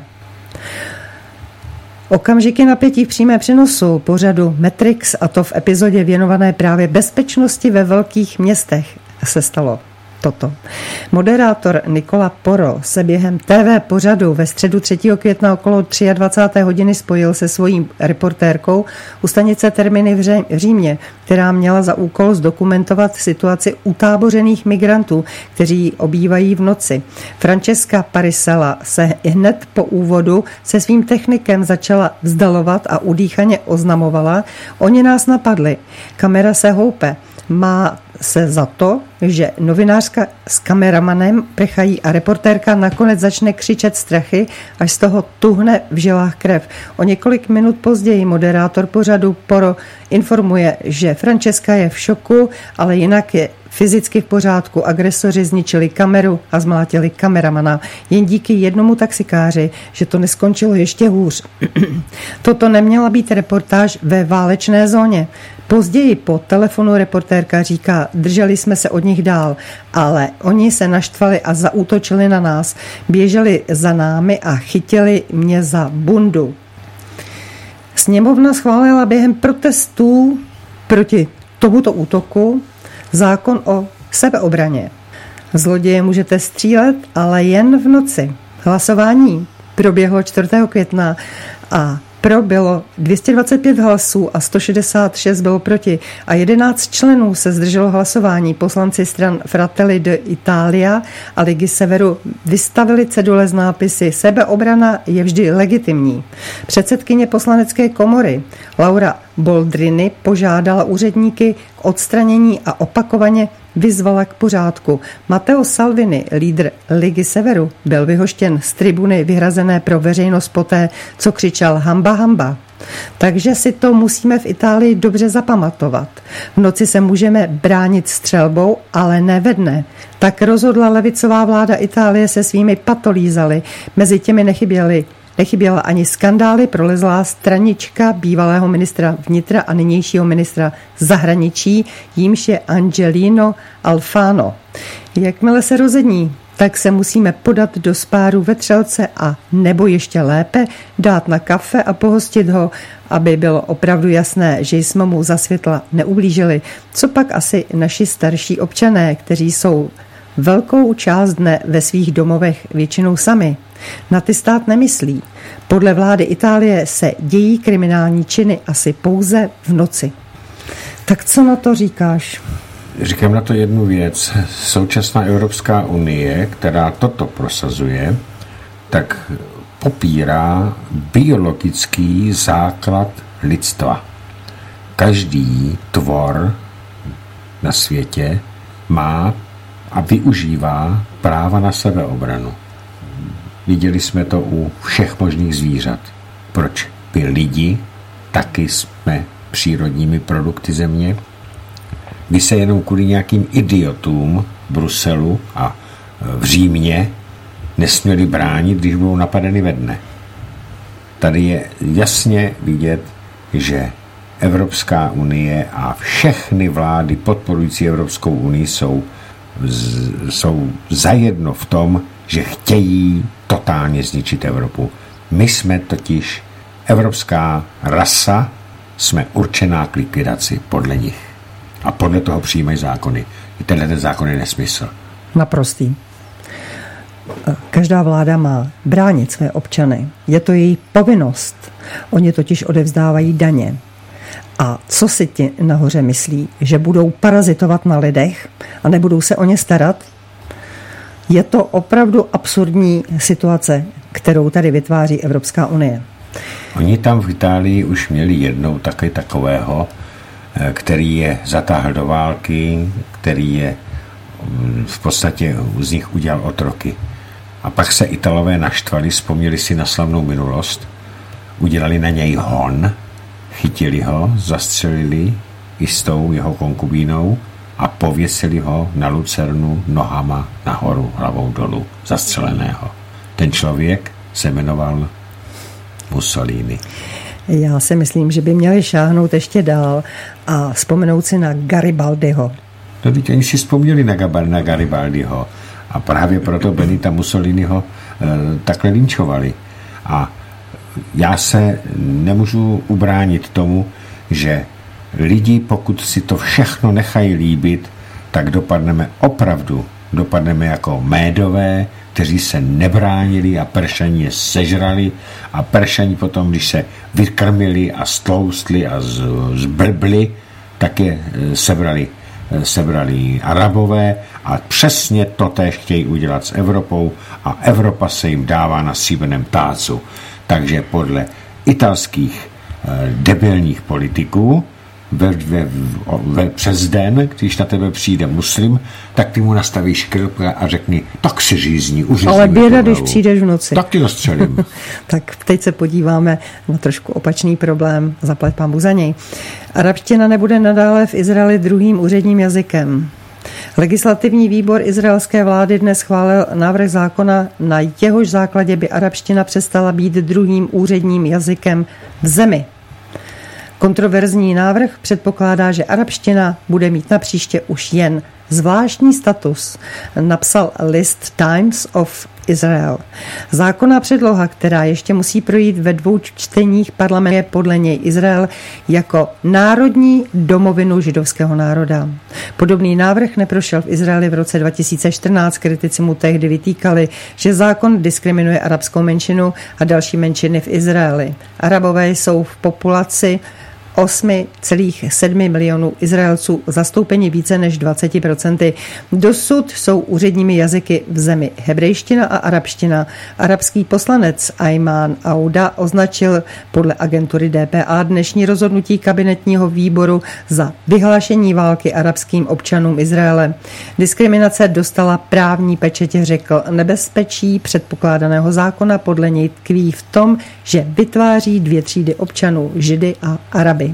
Speaker 2: Okamžiky napětí v přímé přenosu pořadu Matrix, a to v epizodě věnované právě bezpečnosti ve velkých městech, se stalo toto. Moderátor Nicola Porro se během T V pořadu ve středu třetího května okolo dvacáté třetí hodiny spojil se svojí reportérkou u stanice Terminy v Římě, která měla za úkol zdokumentovat situaci utábořených migrantů, kteří obývají v noci. Francesca Parisella se hned po úvodu se svým technikem začala vzdalovat a udýchaně oznamovala: oni nás napadli, kamera se houpe. Má se za to, že novinářka s kameramanem prchají a reportérka nakonec začne křičet strachy, až z toho tuhne v žilách krev. O několik minut později moderátor pořadu Porro informuje, že Francesca je v šoku, ale jinak je fyzicky v pořádku. Agresoři zničili kameru a zmlátili kameramana. Jen díky jednomu taxikáři, že to neskončilo ještě hůř. Toto neměla být reportáž ve válečné zóně. Později po telefonu reportérka říká: drželi jsme se od nich dál, ale oni se naštvali a zaútočili na nás. Běželi za námi a chytili mě za bundu. Sněmovna schválila během protestů proti tomuto útoku zákon o sebeobraně. Zloděje můžete střílet, ale jen v noci. Hlasování proběhlo čtvrtého května a pro bylo dvě stě dvacet pět hlasů a sto šedesát šest bylo proti a jedenáct členů se zdrželo hlasování. Poslanci stran Fratelli d'Italia a Ligy Severu vystavili cedule s nápisy: sebeobrana je vždy legitimní. Předsedkyně poslanecké komory Laura Boldrini požádala úředníky k odstranění a opakovaně vyzvala k pořádku. Matteo Salvini, lídr Ligy Severu, byl vyhoštěn z tribuny vyhrazené pro veřejnost poté, co křičel hamba, hamba. Takže si to musíme v Itálii dobře zapamatovat. V noci se můžeme bránit střelbou, ale ne ve dne. Tak rozhodla levicová vláda Itálie se svými patolízali. Mezi těmi nechyběly Nechyběla ani skandály, prolezlá stranička bývalého ministra vnitra a nynějšího ministra zahraničí, jímž je Angelino Alfano. Jakmile se rozední, tak se musíme podat do spáru vetřelce a nebo ještě lépe dát na kafe a pohostit ho, aby bylo opravdu jasné, že jsme mu za světla neublížili. Co pak asi naši starší občané, kteří jsou velkou část dne ve svých domovech většinou sami. Na ty stát nemyslí. Podle vlády Itálie se dějí kriminální činy asi pouze v noci. Tak co na to říkáš?
Speaker 1: Říkám na to jednu věc. Současná Evropská unie, která toto prosazuje, tak popírá biologický základ lidstva. Každý tvor na světě má a využívá práva na sebeobranu. Viděli jsme to u všech možných zvířat. Proč? Vy lidi taky jsme přírodními produkty země. Vy se jenom kvůli nějakým idiotům v Bruselu a v Římě nesměli bránit, když budou napadeny ve dne. Tady je jasně vidět, že Evropská unie a všechny vlády podporující Evropskou unii jsou, jsou zajedno v tom, že chtějí totálně zničit Evropu. My jsme totiž evropská rasa jsme určená k likvidaci podle nich. A podle toho přijímají zákony. I tenhle ten zákon je nesmysl.
Speaker 2: Naprostý. Každá vláda má bránit své občany. Je to její povinnost. Oni totiž odevzdávají daně. A co si ti nahoře myslí? Že budou parazitovat na lidech a nebudou se o ně starat? Je to opravdu absurdní situace, kterou tady vytváří Evropská unie.
Speaker 1: Oni tam v Itálii už měli jednou taky takového, který je zatáhl do války, který je v podstatě z nich udělal otroky. A pak se Italové naštvali, vzpomněli si na slavnou minulost, udělali na něj hon, chytili ho, zastřelili i s tou jeho konkubínou a pověsili ho na lucernu nohama nahoru, hlavou dolů, zastřeleného. Ten člověk se jmenoval Mussolini.
Speaker 2: Já si myslím, že by měli šáhnout ještě dál a vzpomenout si na Garibaldiho.
Speaker 1: No, teď oni si vzpomněli na, Gab- na Garibaldiho a právě proto Benita Mussoliniho e, takhle linčovali. A já se nemůžu ubránit tomu, že lidi, pokud si to všechno nechají líbit, tak dopadneme opravdu, dopadneme jako Médové, kteří se nebránili a Peršaní je sežrali a Peršaní potom, když se vykrmili a stloustli a zblbli, tak je sebrali, sebrali Arabové a přesně to též chtějí udělat s Evropou a Evropa se jim dává na stříbrném tácu. Takže podle italských eh, debilních politiků ve, ve, ve, přes den, když na tebe přijde muslim, tak ty mu nastavíš krk a řekni, tak se řízní, uřízní.
Speaker 2: Ale běda, když přijdeš v noci.
Speaker 1: Tak ti dostřelím.
Speaker 2: Tak teď se podíváme na trošku opačný problém, zaplať pánbůh za něj. Arabština nebude nadále v Izraeli druhým úředním jazykem. Legislativní výbor izraelské vlády dnes schválil návrh zákona, na jehož základě by arabština přestala být druhým úředním jazykem v zemi. Kontroverzní návrh předpokládá, že arabština bude mít napříště už jen zvláštní status, napsal list Times of Israel. Zákonná předloha, která ještě musí projít ve dvou čteních parlamentu, je podle něj Izrael jako národní domovinu židovského národa. Podobný návrh neprošel v Izraeli v roce dva tisíce čtrnáct. Kritici mu tehdy vytýkali, že zákon diskriminuje arabskou menšinu a další menšiny v Izraeli. Arabové jsou v populaci osm celá sedm milionů Izraelců, zastoupení více než dvacet procent. Dosud jsou úředními jazyky v zemi hebrejština a arabština. Arabský poslanec Ayman Auda označil podle agentury D P A dnešní rozhodnutí kabinetního výboru za vyhlášení války arabským občanům Izraele. Diskriminace dostala právní pečetě, řekl. Nebezpečí předpokládaného zákona podle něj tkví v tom, že vytváří dvě třídy občanů, Židy a Araby.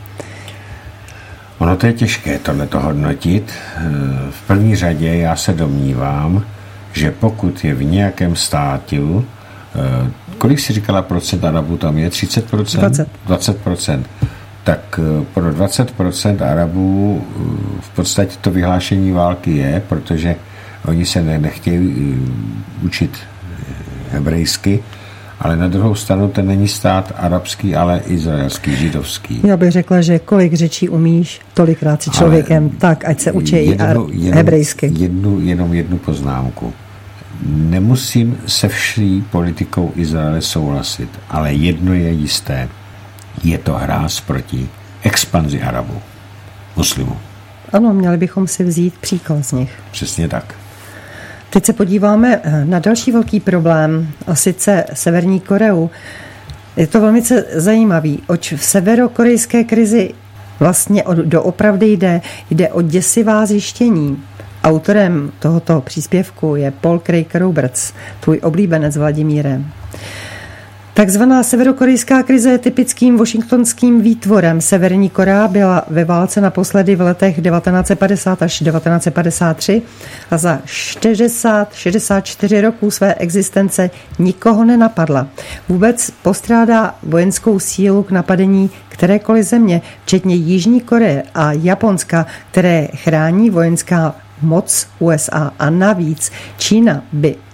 Speaker 1: Ono to je těžké tohleto hodnotit. V první řadě já se domnívám, že pokud je v nějakém státu, kolik si říkala procent Arabů tam je? třicet procent?
Speaker 2: dvacet.
Speaker 1: dvacet procent. Tak pro dvacet procent Arabů v podstatě to vyhlášení války je, protože oni se nechtějí učit hebrejsky, ale na druhou stranu ten není stát arabský, ale izraelský, židovský.
Speaker 2: Já bych řekla, že kolik řečí umíš, tolikrát si člověkem, ale tak ať se učí i hebrejsky.
Speaker 1: Jednu, jenom jednu poznámku. Nemusím se vší politikou Izraele souhlasit, ale jedno je jisté. Je to hráz proti expanzi Arabů, muslimů.
Speaker 2: Ano, měli bychom si vzít příklad z nich.
Speaker 1: Přesně tak.
Speaker 2: Teď se podíváme na další velký problém, a sice Severní Koreu. Je to velmi zajímavý, oč v severokorejské krizi vlastně doopravdy jde, jde o děsivá zjištění. Autorem tohoto příspěvku je Paul Craig Roberts, tvůj oblíbenec, Vladimíre. Takzvaná severokorejská krize je typickým washingtonským výtvorem. Severní Korea byla ve válce naposledy v letech devatenáct padesát až devatenáct padesát tři a za šedesát šedesát čtyři roků své existence nikoho nenapadla. Vůbec postrádá vojenskou sílu k napadení kterékoliv země, včetně Jižní Koreje a Japonska, které chrání vojenská moc U S A a navíc Čína by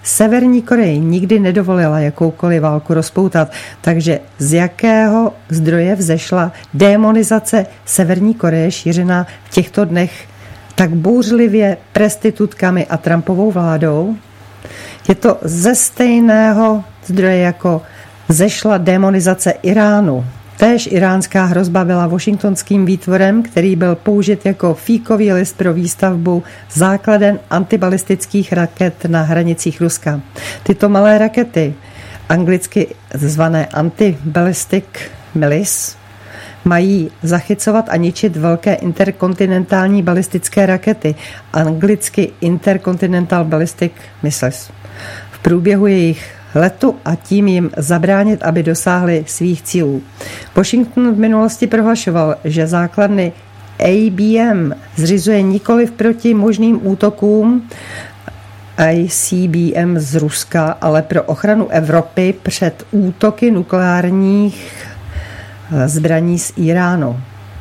Speaker 2: Severní Koreji nikdy nedovolila jakoukoliv válku rozpoutat, takže z jakého zdroje vzešla démonizace Severní Koreje šířená v těchto dnech tak bouřlivě prestitutkami a Trumpovou vládou? Je to ze stejného zdroje, jako zešla démonizace Iránu. Též iránská hrozba byla washingtonským výtvorem, který byl použit jako fíkový list pro výstavbu základen antibalistických raket na hranicích Ruska. Tyto malé rakety, anglicky zvané anti-ballistic missiles, mají zachycovat a ničit velké interkontinentální balistické rakety, anglicky Intercontinental Ballistic Missiles, v průběhu jejich letu a tím jim zabránit, aby dosáhli svých cílů. Washington v minulosti prohlašoval, že základny A B M zřizuje nikoliv proti možným útokům I C B M z Ruska, ale pro ochranu Evropy před útoky nukleárních zbraní z Iránu.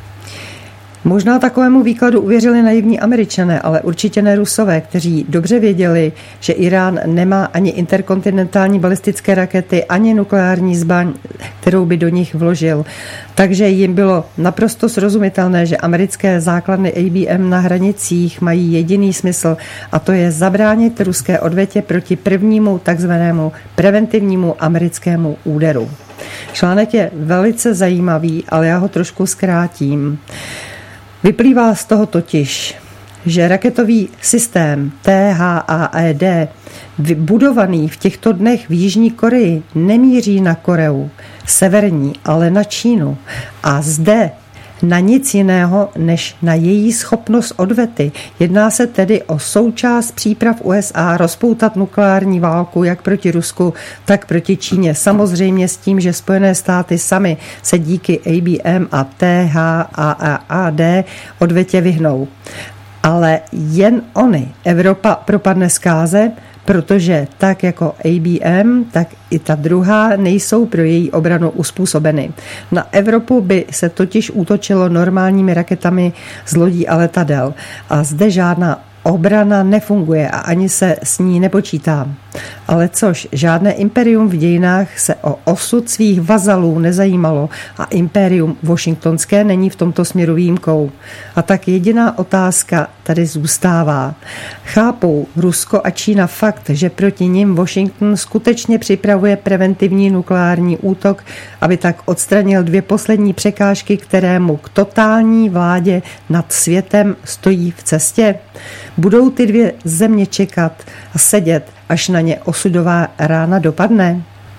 Speaker 2: Možná takovému výkladu uvěřili naivní Američané, ale určitě ne Rusové, kteří dobře věděli, že Irán nemá ani interkontinentální balistické rakety, ani nukleární zbraň, kterou by do nich vložil. Takže jim bylo naprosto srozumitelné, že americké základny A B M na hranicích mají jediný smysl, a to je zabránit ruské odvetě proti prvnímu takzvanému preventivnímu americkému úderu. Článek je velice zajímavý, ale já ho trošku zkrátím. Vyplývá z toho totiž, že raketový systém T H A E D, vybudovaný v těchto dnech v Jižní Koreji, nemíří na Koreu severní, ale na Čínu. A zde na nic jiného, než na její schopnost odvety. Jedná se tedy o součást příprav U S A rozpoutat nukleární válku jak proti Rusku, tak proti Číně. Samozřejmě s tím, že Spojené státy sami se díky A B M a T H A D odvetě vyhnou. Ale jen oni, Evropa, propadne zkáze, protože tak jako A B M, tak i ta druhá nejsou pro její obranu uspůsobeny. Na Evropu by se totiž útočilo normálními raketami z lodí a letadel. A zde žádná obrana nefunguje a ani se s ní nepočítá. Ale což, žádné imperium v dějinách se o osud svých vazalů nezajímalo a imperium washingtonské není v tomto směru výjimkou. A tak jediná otázka tady zůstává. Chápou Rusko a Čína fakt, že proti nim Washington skutečně připravuje preventivní nukleární útok, aby tak odstranil dvě poslední překážky, které mu k totální vládě nad světem stojí v cestě? Budou ty dvě země čekat a sedět, až na ně osudová rána dopadne?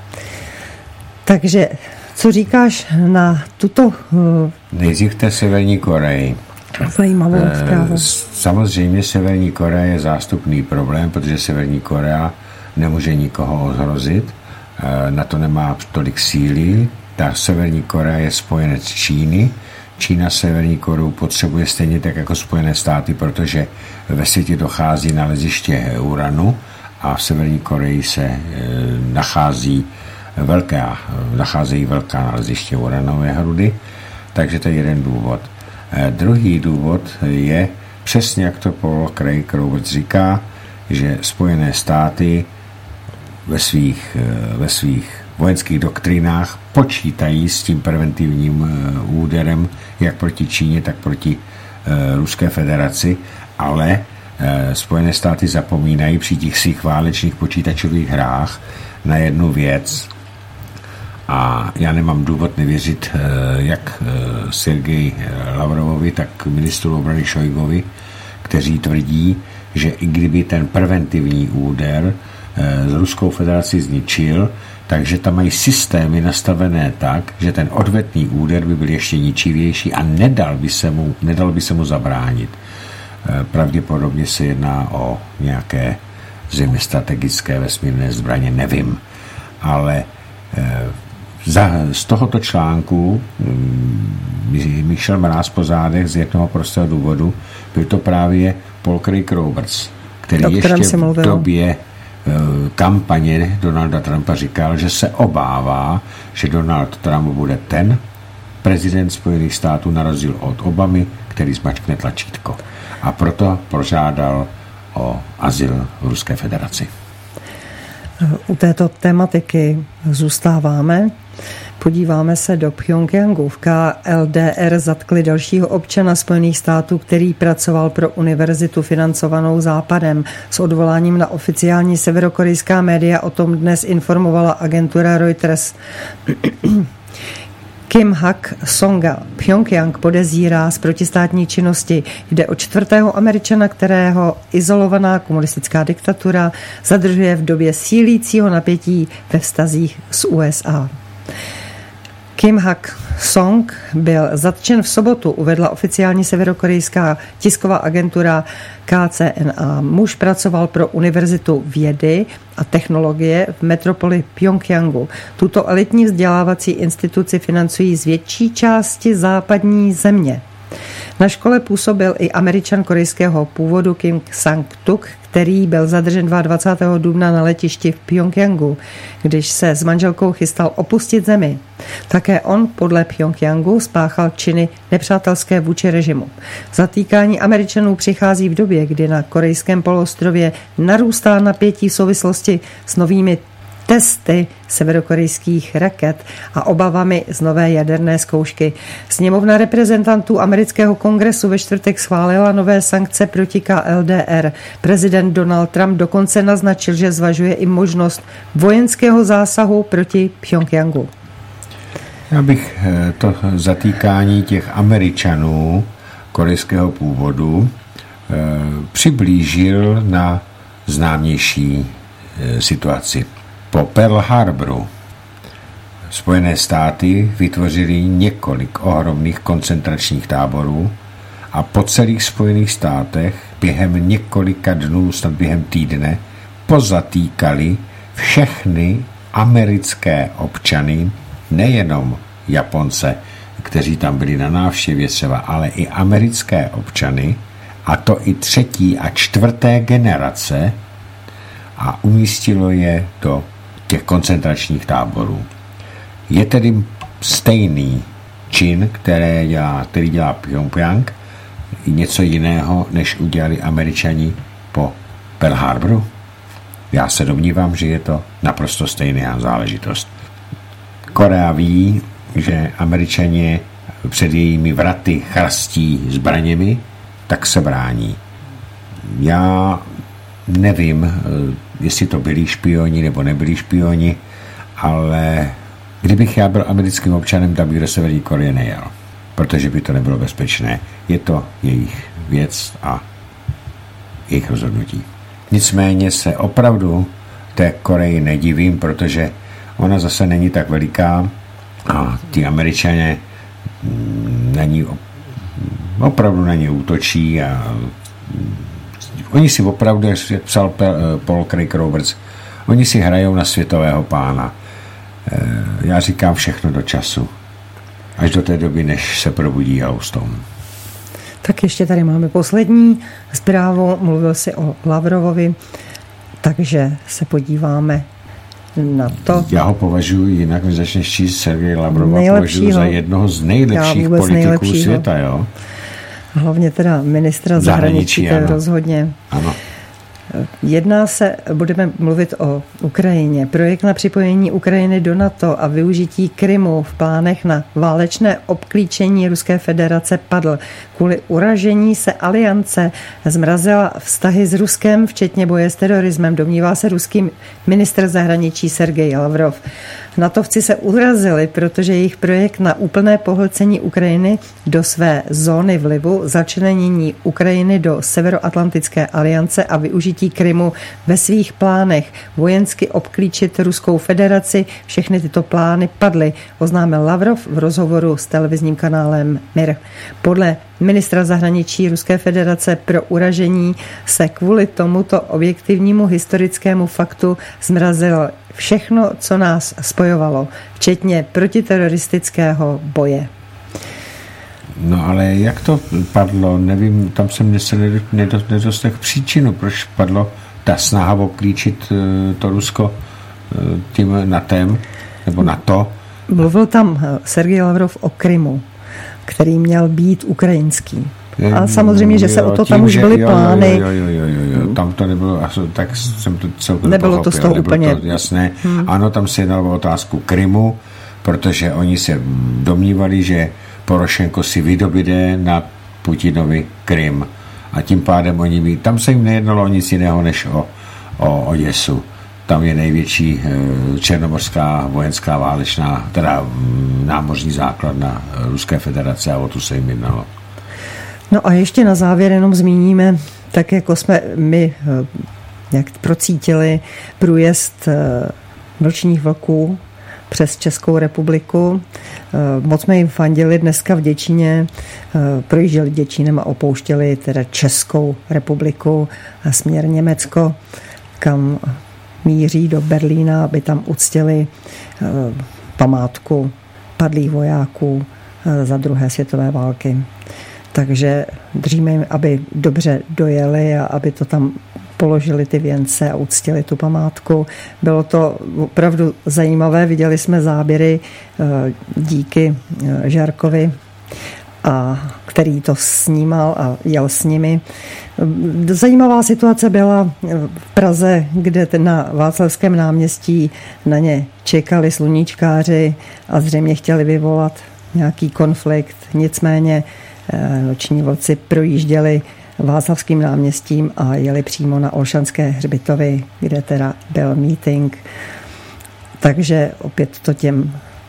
Speaker 2: Takže co říkáš na tuto...
Speaker 1: Nejdřív té Severní Koreji.
Speaker 2: Zajímavou zprávu.
Speaker 1: Samozřejmě Severní Korea je zástupný problém, protože Severní Korea nemůže nikoho ohrozit, na to nemá tolik síly. Ta Severní Korea je spojenec Číny. Čína Severní Koreu potřebuje stejně tak jako Spojené státy, protože ve světě dochází naleziště uranu a v Severní Koreji se e, nachází velká, nacházejí velká naleziště uranové hrudy, takže to je jeden důvod. E, druhý důvod je přesně, jak to Paul Craig Roberts říká, že Spojené státy ve svých, e, ve svých vojenských doktrínách počítají s tím preventivním e, úderem jak proti Číně, tak proti e, Ruské federaci, ale e, Spojené státy zapomínají při těch svých válečných počítačových hrách na jednu věc a já nemám důvod nevěřit e, jak e, Sergeji Lavrovovi, tak ministru obrany Šojgovi, kteří tvrdí, že i kdyby ten preventivní úder e, z Ruskou federaci zničil, takže tam mají systémy nastavené tak, že ten odvetný úder by byl ještě ničivější a nedal by se mu, nedal by se mu zabránit. Pravděpodobně se jedná o nějaké země strategické vesmírné zbraně, nevím. Ale za, z tohoto článku mi šel mráz po zádech z jednoho prostého důvodu. Byl to právě Paul Craig Roberts, který ještě v době kampaně Donalda Trumpa říkal, že se obává, že Donald Trump bude ten prezident Spojených států na rozdíl od Obamy, který zmačkne tlačítko. A proto požádal o azyl v Ruské federaci.
Speaker 2: U této tematiky zůstáváme. Podíváme se do Pchjongjangu. V K L D R zatkli dalšího občana Spojených států, který pracoval pro univerzitu financovanou Západem. S odvoláním na oficiální severokorejská média o tom dnes informovala agentura Reuters. Kim Hak Songa Pchjongjang podezírá z protistátní činnosti. Jde o čtvrtého Američana, kterého izolovaná komunistická diktatura zadržuje v době sílícího napětí ve vztazích s U S A. Kim Hak Song byl zatčen v sobotu, uvedla oficiální severokorejská tisková agentura K C N A. Muž pracoval pro Univerzitu vědy a technologie v metropoli Pchjongjangu. Tuto elitní vzdělávací instituci financují z větší části západní země. Na škole působil i Američan korejského původu Kim Sang-tuk, který byl zadržen dvacátého druhého dubna na letišti v Pchjongjangu, když se s manželkou chystal opustit zemi. Také on podle Pchjongjangu spáchal činy nepřátelské vůči režimu. Zatýkání Američanů přichází v době, kdy na korejském poloostrově narůstá napětí v souvislosti s novými testy severokorejských raket a obavami z nové jaderné zkoušky. Sněmovna reprezentantů amerického kongresu ve čtvrtek schválila nové sankce proti K L D R. Prezident Donald Trump dokonce naznačil, že zvažuje i možnost vojenského zásahu proti Pchjongjangu.
Speaker 1: Já bych to zatýkání těch Američanů korejského původu přiblížil na známější situaci. Po Pearl Harboru Spojené státy vytvořily několik ohromných koncentračních táborů a po celých Spojených státech během několika dnů, snad během týdne, pozatýkali všechny americké občany, nejenom Japonce, kteří tam byli na návštěvě třeba, ale i americké občany, a to i třetí a čtvrté generace, a umístilo je do těch koncentračních táborů. Je tedy stejný čin, které dělá, který dělá Pchjongjang, něco jiného, než udělali Američani po Pearl Harboru? Já se domnívám, že je to naprosto stejná záležitost. Korea ví, že Američani před jejími vraty chrastí zbraněmi, tak se brání. Já nevím, jestli to byli špioni nebo nebyli špioni, ale kdybych já byl americkým občanem, tak bych do Severní Koreje nejel, protože by to nebylo bezpečné. Je to jejich věc a jejich rozhodnutí. Nicméně se opravdu té Koreji nedivím, protože ona zase není tak veliká a ty Američané na ní opravdu na ní útočí a oni si opravdu, jak psal Paul Craig Roberts, oni si hrajou na světového pána. Já říkám všechno do času. Až do té doby, než se probudí Yellowstone.
Speaker 2: Tak ještě tady máme poslední zprávu. Mluvil si o Lavrovovi, takže se podíváme na to.
Speaker 1: Já ho považuji, jinak mi začneš číst Sergeje Lavrova, považuji za jednoho z nejlepších politiků nejlepšího. světa, jo?
Speaker 2: Hlavně teda ministra zahraničí, to rozhodně.
Speaker 1: Ano.
Speaker 2: Jedná se, budeme mluvit o Ukrajině. Projekt na připojení Ukrajiny do NATO a využití Krymu v plánech na válečné obklíčení Ruské federace padl. Kvůli uražení se aliance zmrazila vztahy s Ruskem, včetně boje s terorismem, domnívá se ruský ministr zahraničí Sergej Lavrov. NATOvci se urazili, protože jejich projekt na úplné pohlcení Ukrajiny do své zóny vlivu, začlenění Ukrajiny do Severoatlantické aliance a využití Krymu ve svých plánech vojensky obklíčit Ruskou federaci, všechny tyto plány padly, oznámil Lavrov v rozhovoru s televizním kanálem Mir. Podle ministra zahraničí Ruské federace pro uražení se kvůli tomuto objektivnímu historickému faktu zmrazil všechno, co nás spojovalo, včetně protiteroristického boje.
Speaker 1: No ale jak to padlo, nevím, tam jsem se nedostal příčinu, proč padlo ta snaha obklíčit to Rusko tím NATEM, nebo NATO.
Speaker 2: Mluvil tam Sergej Lavrov o Krymu, který měl být ukrajinský. A samozřejmě, že se o to tam už byly plány.
Speaker 1: hmm. tam to nebylo, tak jsem to celkově
Speaker 2: nebylo
Speaker 1: pochopil.
Speaker 2: to z toho
Speaker 1: nebylo
Speaker 2: úplně.
Speaker 1: To jasné.
Speaker 2: Hmm.
Speaker 1: Ano, tam se jednalo o otázku Krymu, protože oni se domnívali, že Porošenko si vydobíde na Putinovi Krym. A tím pádem oni by, tam se jim nejednalo o nic jiného než o, o Oděsu. Tam je největší e, černomořská vojenská válečná, teda m, námořní základna Ruské federace a o tu se jim jednalo.
Speaker 2: No a ještě na závěr jenom zmíníme, tak jako jsme my jak procítili průjezd nočních vlků přes Českou republiku. Moc jsme jim fandili dneska v Děčíně, projížděli Děčínem a opouštěli teda Českou republiku a směr Německo, kam míří do Berlína, aby tam uctili památku padlých vojáků za druhé světové války. Takže držíme jim, aby dobře dojeli a aby to tam položili ty věnce a uctili tu památku. Bylo to opravdu zajímavé, viděli jsme záběry díky Žárkovi, a který to snímal a jel s nimi. Zajímavá situace byla v Praze, kde na Václavském náměstí na ně čekali sluníčkáři a zřejmě chtěli vyvolat nějaký konflikt. Nicméně noční vlci projížděli Václavským náměstím a jeli přímo na Olšanské hřbitovy, kde teda byl meeting. Takže opět to těm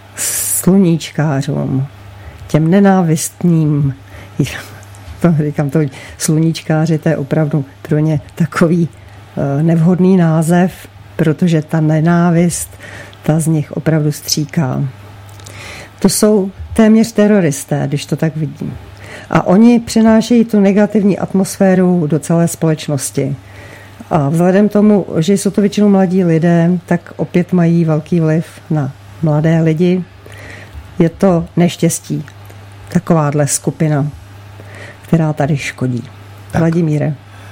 Speaker 2: sluníčkářům, těm nenávistným, to říkám to sluníčkáři, to je opravdu pro ně takový nevhodný název, protože ta nenávist, ta z nich opravdu stříká. To jsou téměř teroristé, když to tak vidím. A oni přinášejí tu negativní atmosféru do celé společnosti. A vzhledem tomu, že jsou to většinou mladí lidé, tak opět mají velký vliv na mladé lidi. Je to neštěstí. Takováhle skupina, která tady škodí. Tak. Vladimíre.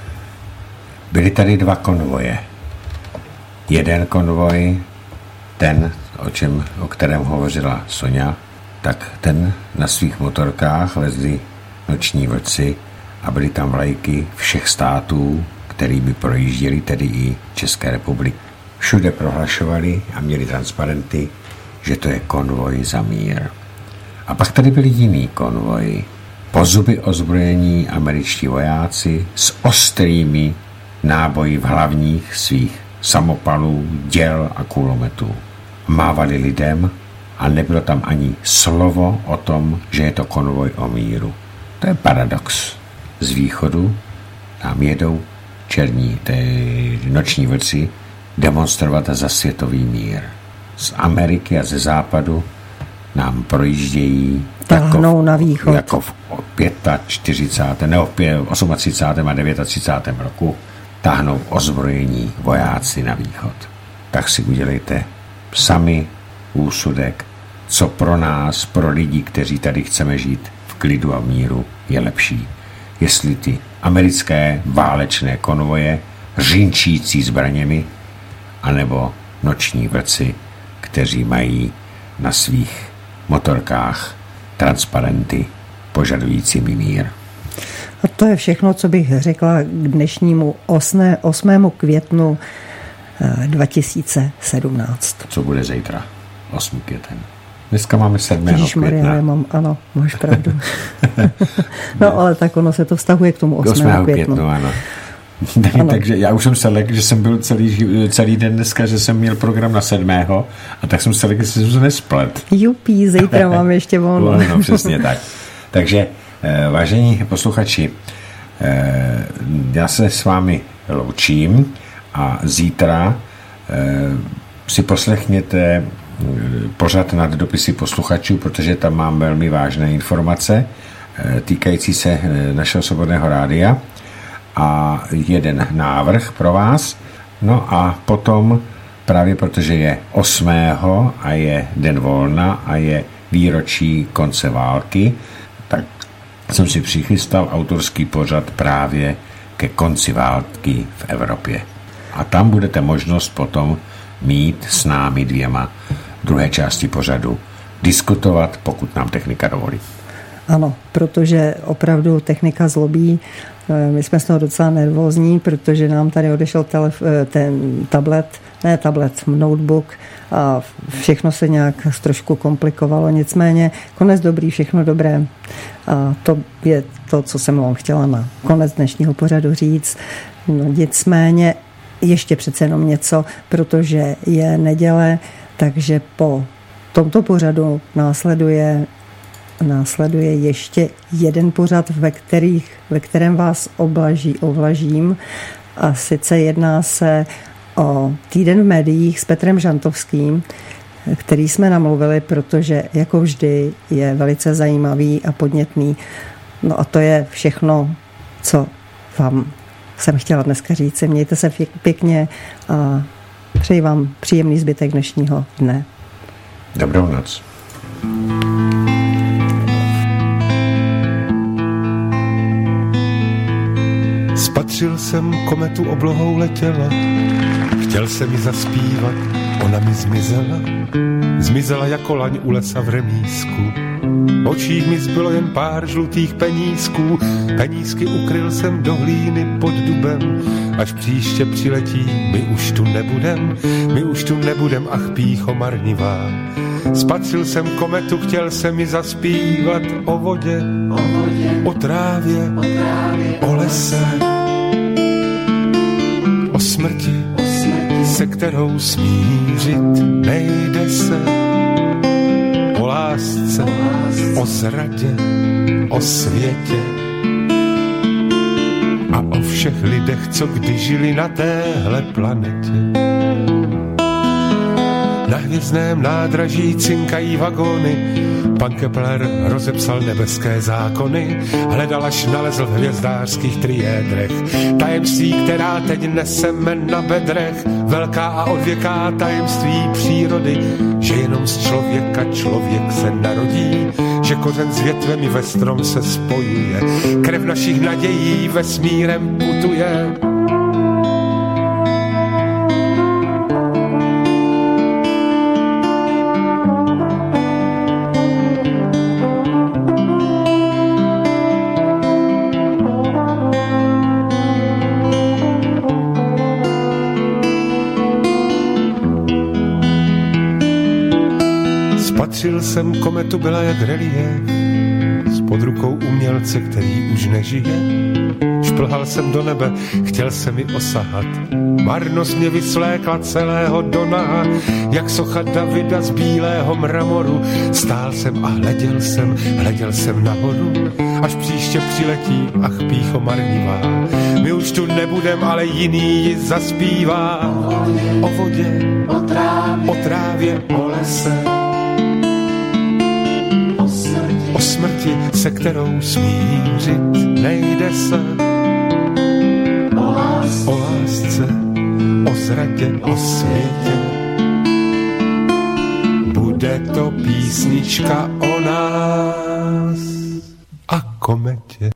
Speaker 1: Byly tady dva konvoje. Jeden konvoj, ten, o, čem, o kterém hovořila Soňa, tak ten na svých motorkách vezli noční vlci a byly tam vlajky všech států, kterými projížděli, tedy i České republiky. Všude prohlašovali a měli transparenty, že to je konvoj za mír. A pak tady byli jiný konvoj. Po zuby ozbrojení američtí vojáci s ostrými náboji v hlavních svých samopalů, děl a kulometů. Mávali lidem a nebylo tam ani slovo o tom, že je to konvoj o míru. To je paradox. Z východu nám jedou černí, ty noční vlci, demonstrovat za světový mír. Z Ameriky a ze západu nám projíždějí
Speaker 2: jako, na východ.
Speaker 1: Jako v čtyřicátém pátém nebo v třicátém osmém a třicátém devátém roku táhnou ozbrojení vojáci na východ. Tak si udělejte sami úsudek, co pro nás, pro lidi, kteří tady chceme žít v klidu a v míru, je lepší. Jestli ty americké válečné konvoje řinčící zbraněmi, anebo noční vlci, kteří mají na svých motorkách transparenty požadujícími mír.
Speaker 2: A to je všechno, co bych řekla k dnešnímu osmému květnu dva tisíce sedmnáct.
Speaker 1: Co bude zítra? osmý květen. Dneska máme sedmého května.
Speaker 2: Mám, ano, máš pravdu. No, ale tak ono se to vztahuje k tomu osmému
Speaker 1: osmého květnu. Ano. ano. Takže já už jsem se lek, že jsem byl celý, celý den dneska, že jsem měl program na sedmého a tak jsem se lek, že jsem se nesplet.
Speaker 2: Jupí, zítra mám ještě volno.
Speaker 1: No, přesně tak. Takže, vážení posluchači, já se s vámi loučím a zítra si poslechněte pořad nad dopisy posluchačů, protože tam mám velmi vážné informace týkající se našeho Svobodného rádia a jeden návrh pro vás. No a potom, právě protože je osmého a je den volna a je výročí konce války, tak jsem si přichystal autorský pořad právě ke konci války v Evropě. A tam budete možnost potom mít s námi dvěma druhé části pořadu diskutovat, pokud nám technika dovolí.
Speaker 2: Ano, protože opravdu technika zlobí. My jsme z toho docela nervózní, protože nám tady odešel telef- ten tablet, ne tablet, notebook a všechno se nějak trošku komplikovalo. Nicméně konec dobrý, všechno dobré. A to je to, co jsem vám chtěla na konec dnešního pořadu říct. No, nicméně ještě přece jenom něco, protože je neděle, takže po tomto pořadu následuje Následuje ještě jeden pořad, ve, kterých, ve kterém vás oblaží, ovlažím. A sice jedná se o Týden v médiích s Petrem Žantovským, který jsme namluvili, protože jako vždy je velice zajímavý a podnětný. No a to je všechno, co vám jsem chtěla dneska říct. Mějte se pěkně a přeji vám příjemný zbytek dnešního dne.
Speaker 1: Dobrou noc.
Speaker 3: Spatřil jsem kometu, oblohou letěla, chtěl jsem ji zaspívat, ona mi zmizela. Zmizela jako laň u lesa v remísku, v očích mi zbylo jen pár žlutých penízků. Penízky ukryl jsem do hlíny pod dubem, až příště přiletí, my už tu nebudem, my už tu nebudem, ach pýcho marnivá. Spatřil jsem kometu, chtěl jsem ji zaspívat o vodě, o, vodě, o trávě, o, trávě, o lese, o smrti, o smrti, se kterou smířit nejde se, o lásce, o, lásce, o zradě, o světě a o všech lidech, co kdy žili na téhle planetě. Na hvězdném nádraží cinkají vagóny, pan Kepler rozepsal nebeské zákony, hledal, až nalezl v hvězdářských triédrech tajemství, která teď neseme na bedrech, velká a odvěká tajemství přírody, že jenom z člověka člověk se narodí, že kořen s větvemi ve strom se spojuje, krev našich nadějí vesmírem putuje. Spatřil jsem kometu, byla jak reliéf, spod rukou umělce, který už nežije. Šplhal jsem do nebe, chtěl jsem ji osahat, marnost mě vysvlékla celého do naha, jak socha Davida z bílého mramoru. Stál jsem a hleděl jsem, hleděl jsem nahoru, až příště přiletí, ach pýcho marnivá. My už tu nebudem, ale jiný ji zaspívá. O vodě, o trávě, o, trávě, o lese, o smrti, se kterou smířit nejde se, o lásce, o, lásce, o zradě, o světě. Bude to písnička o nás a kometě.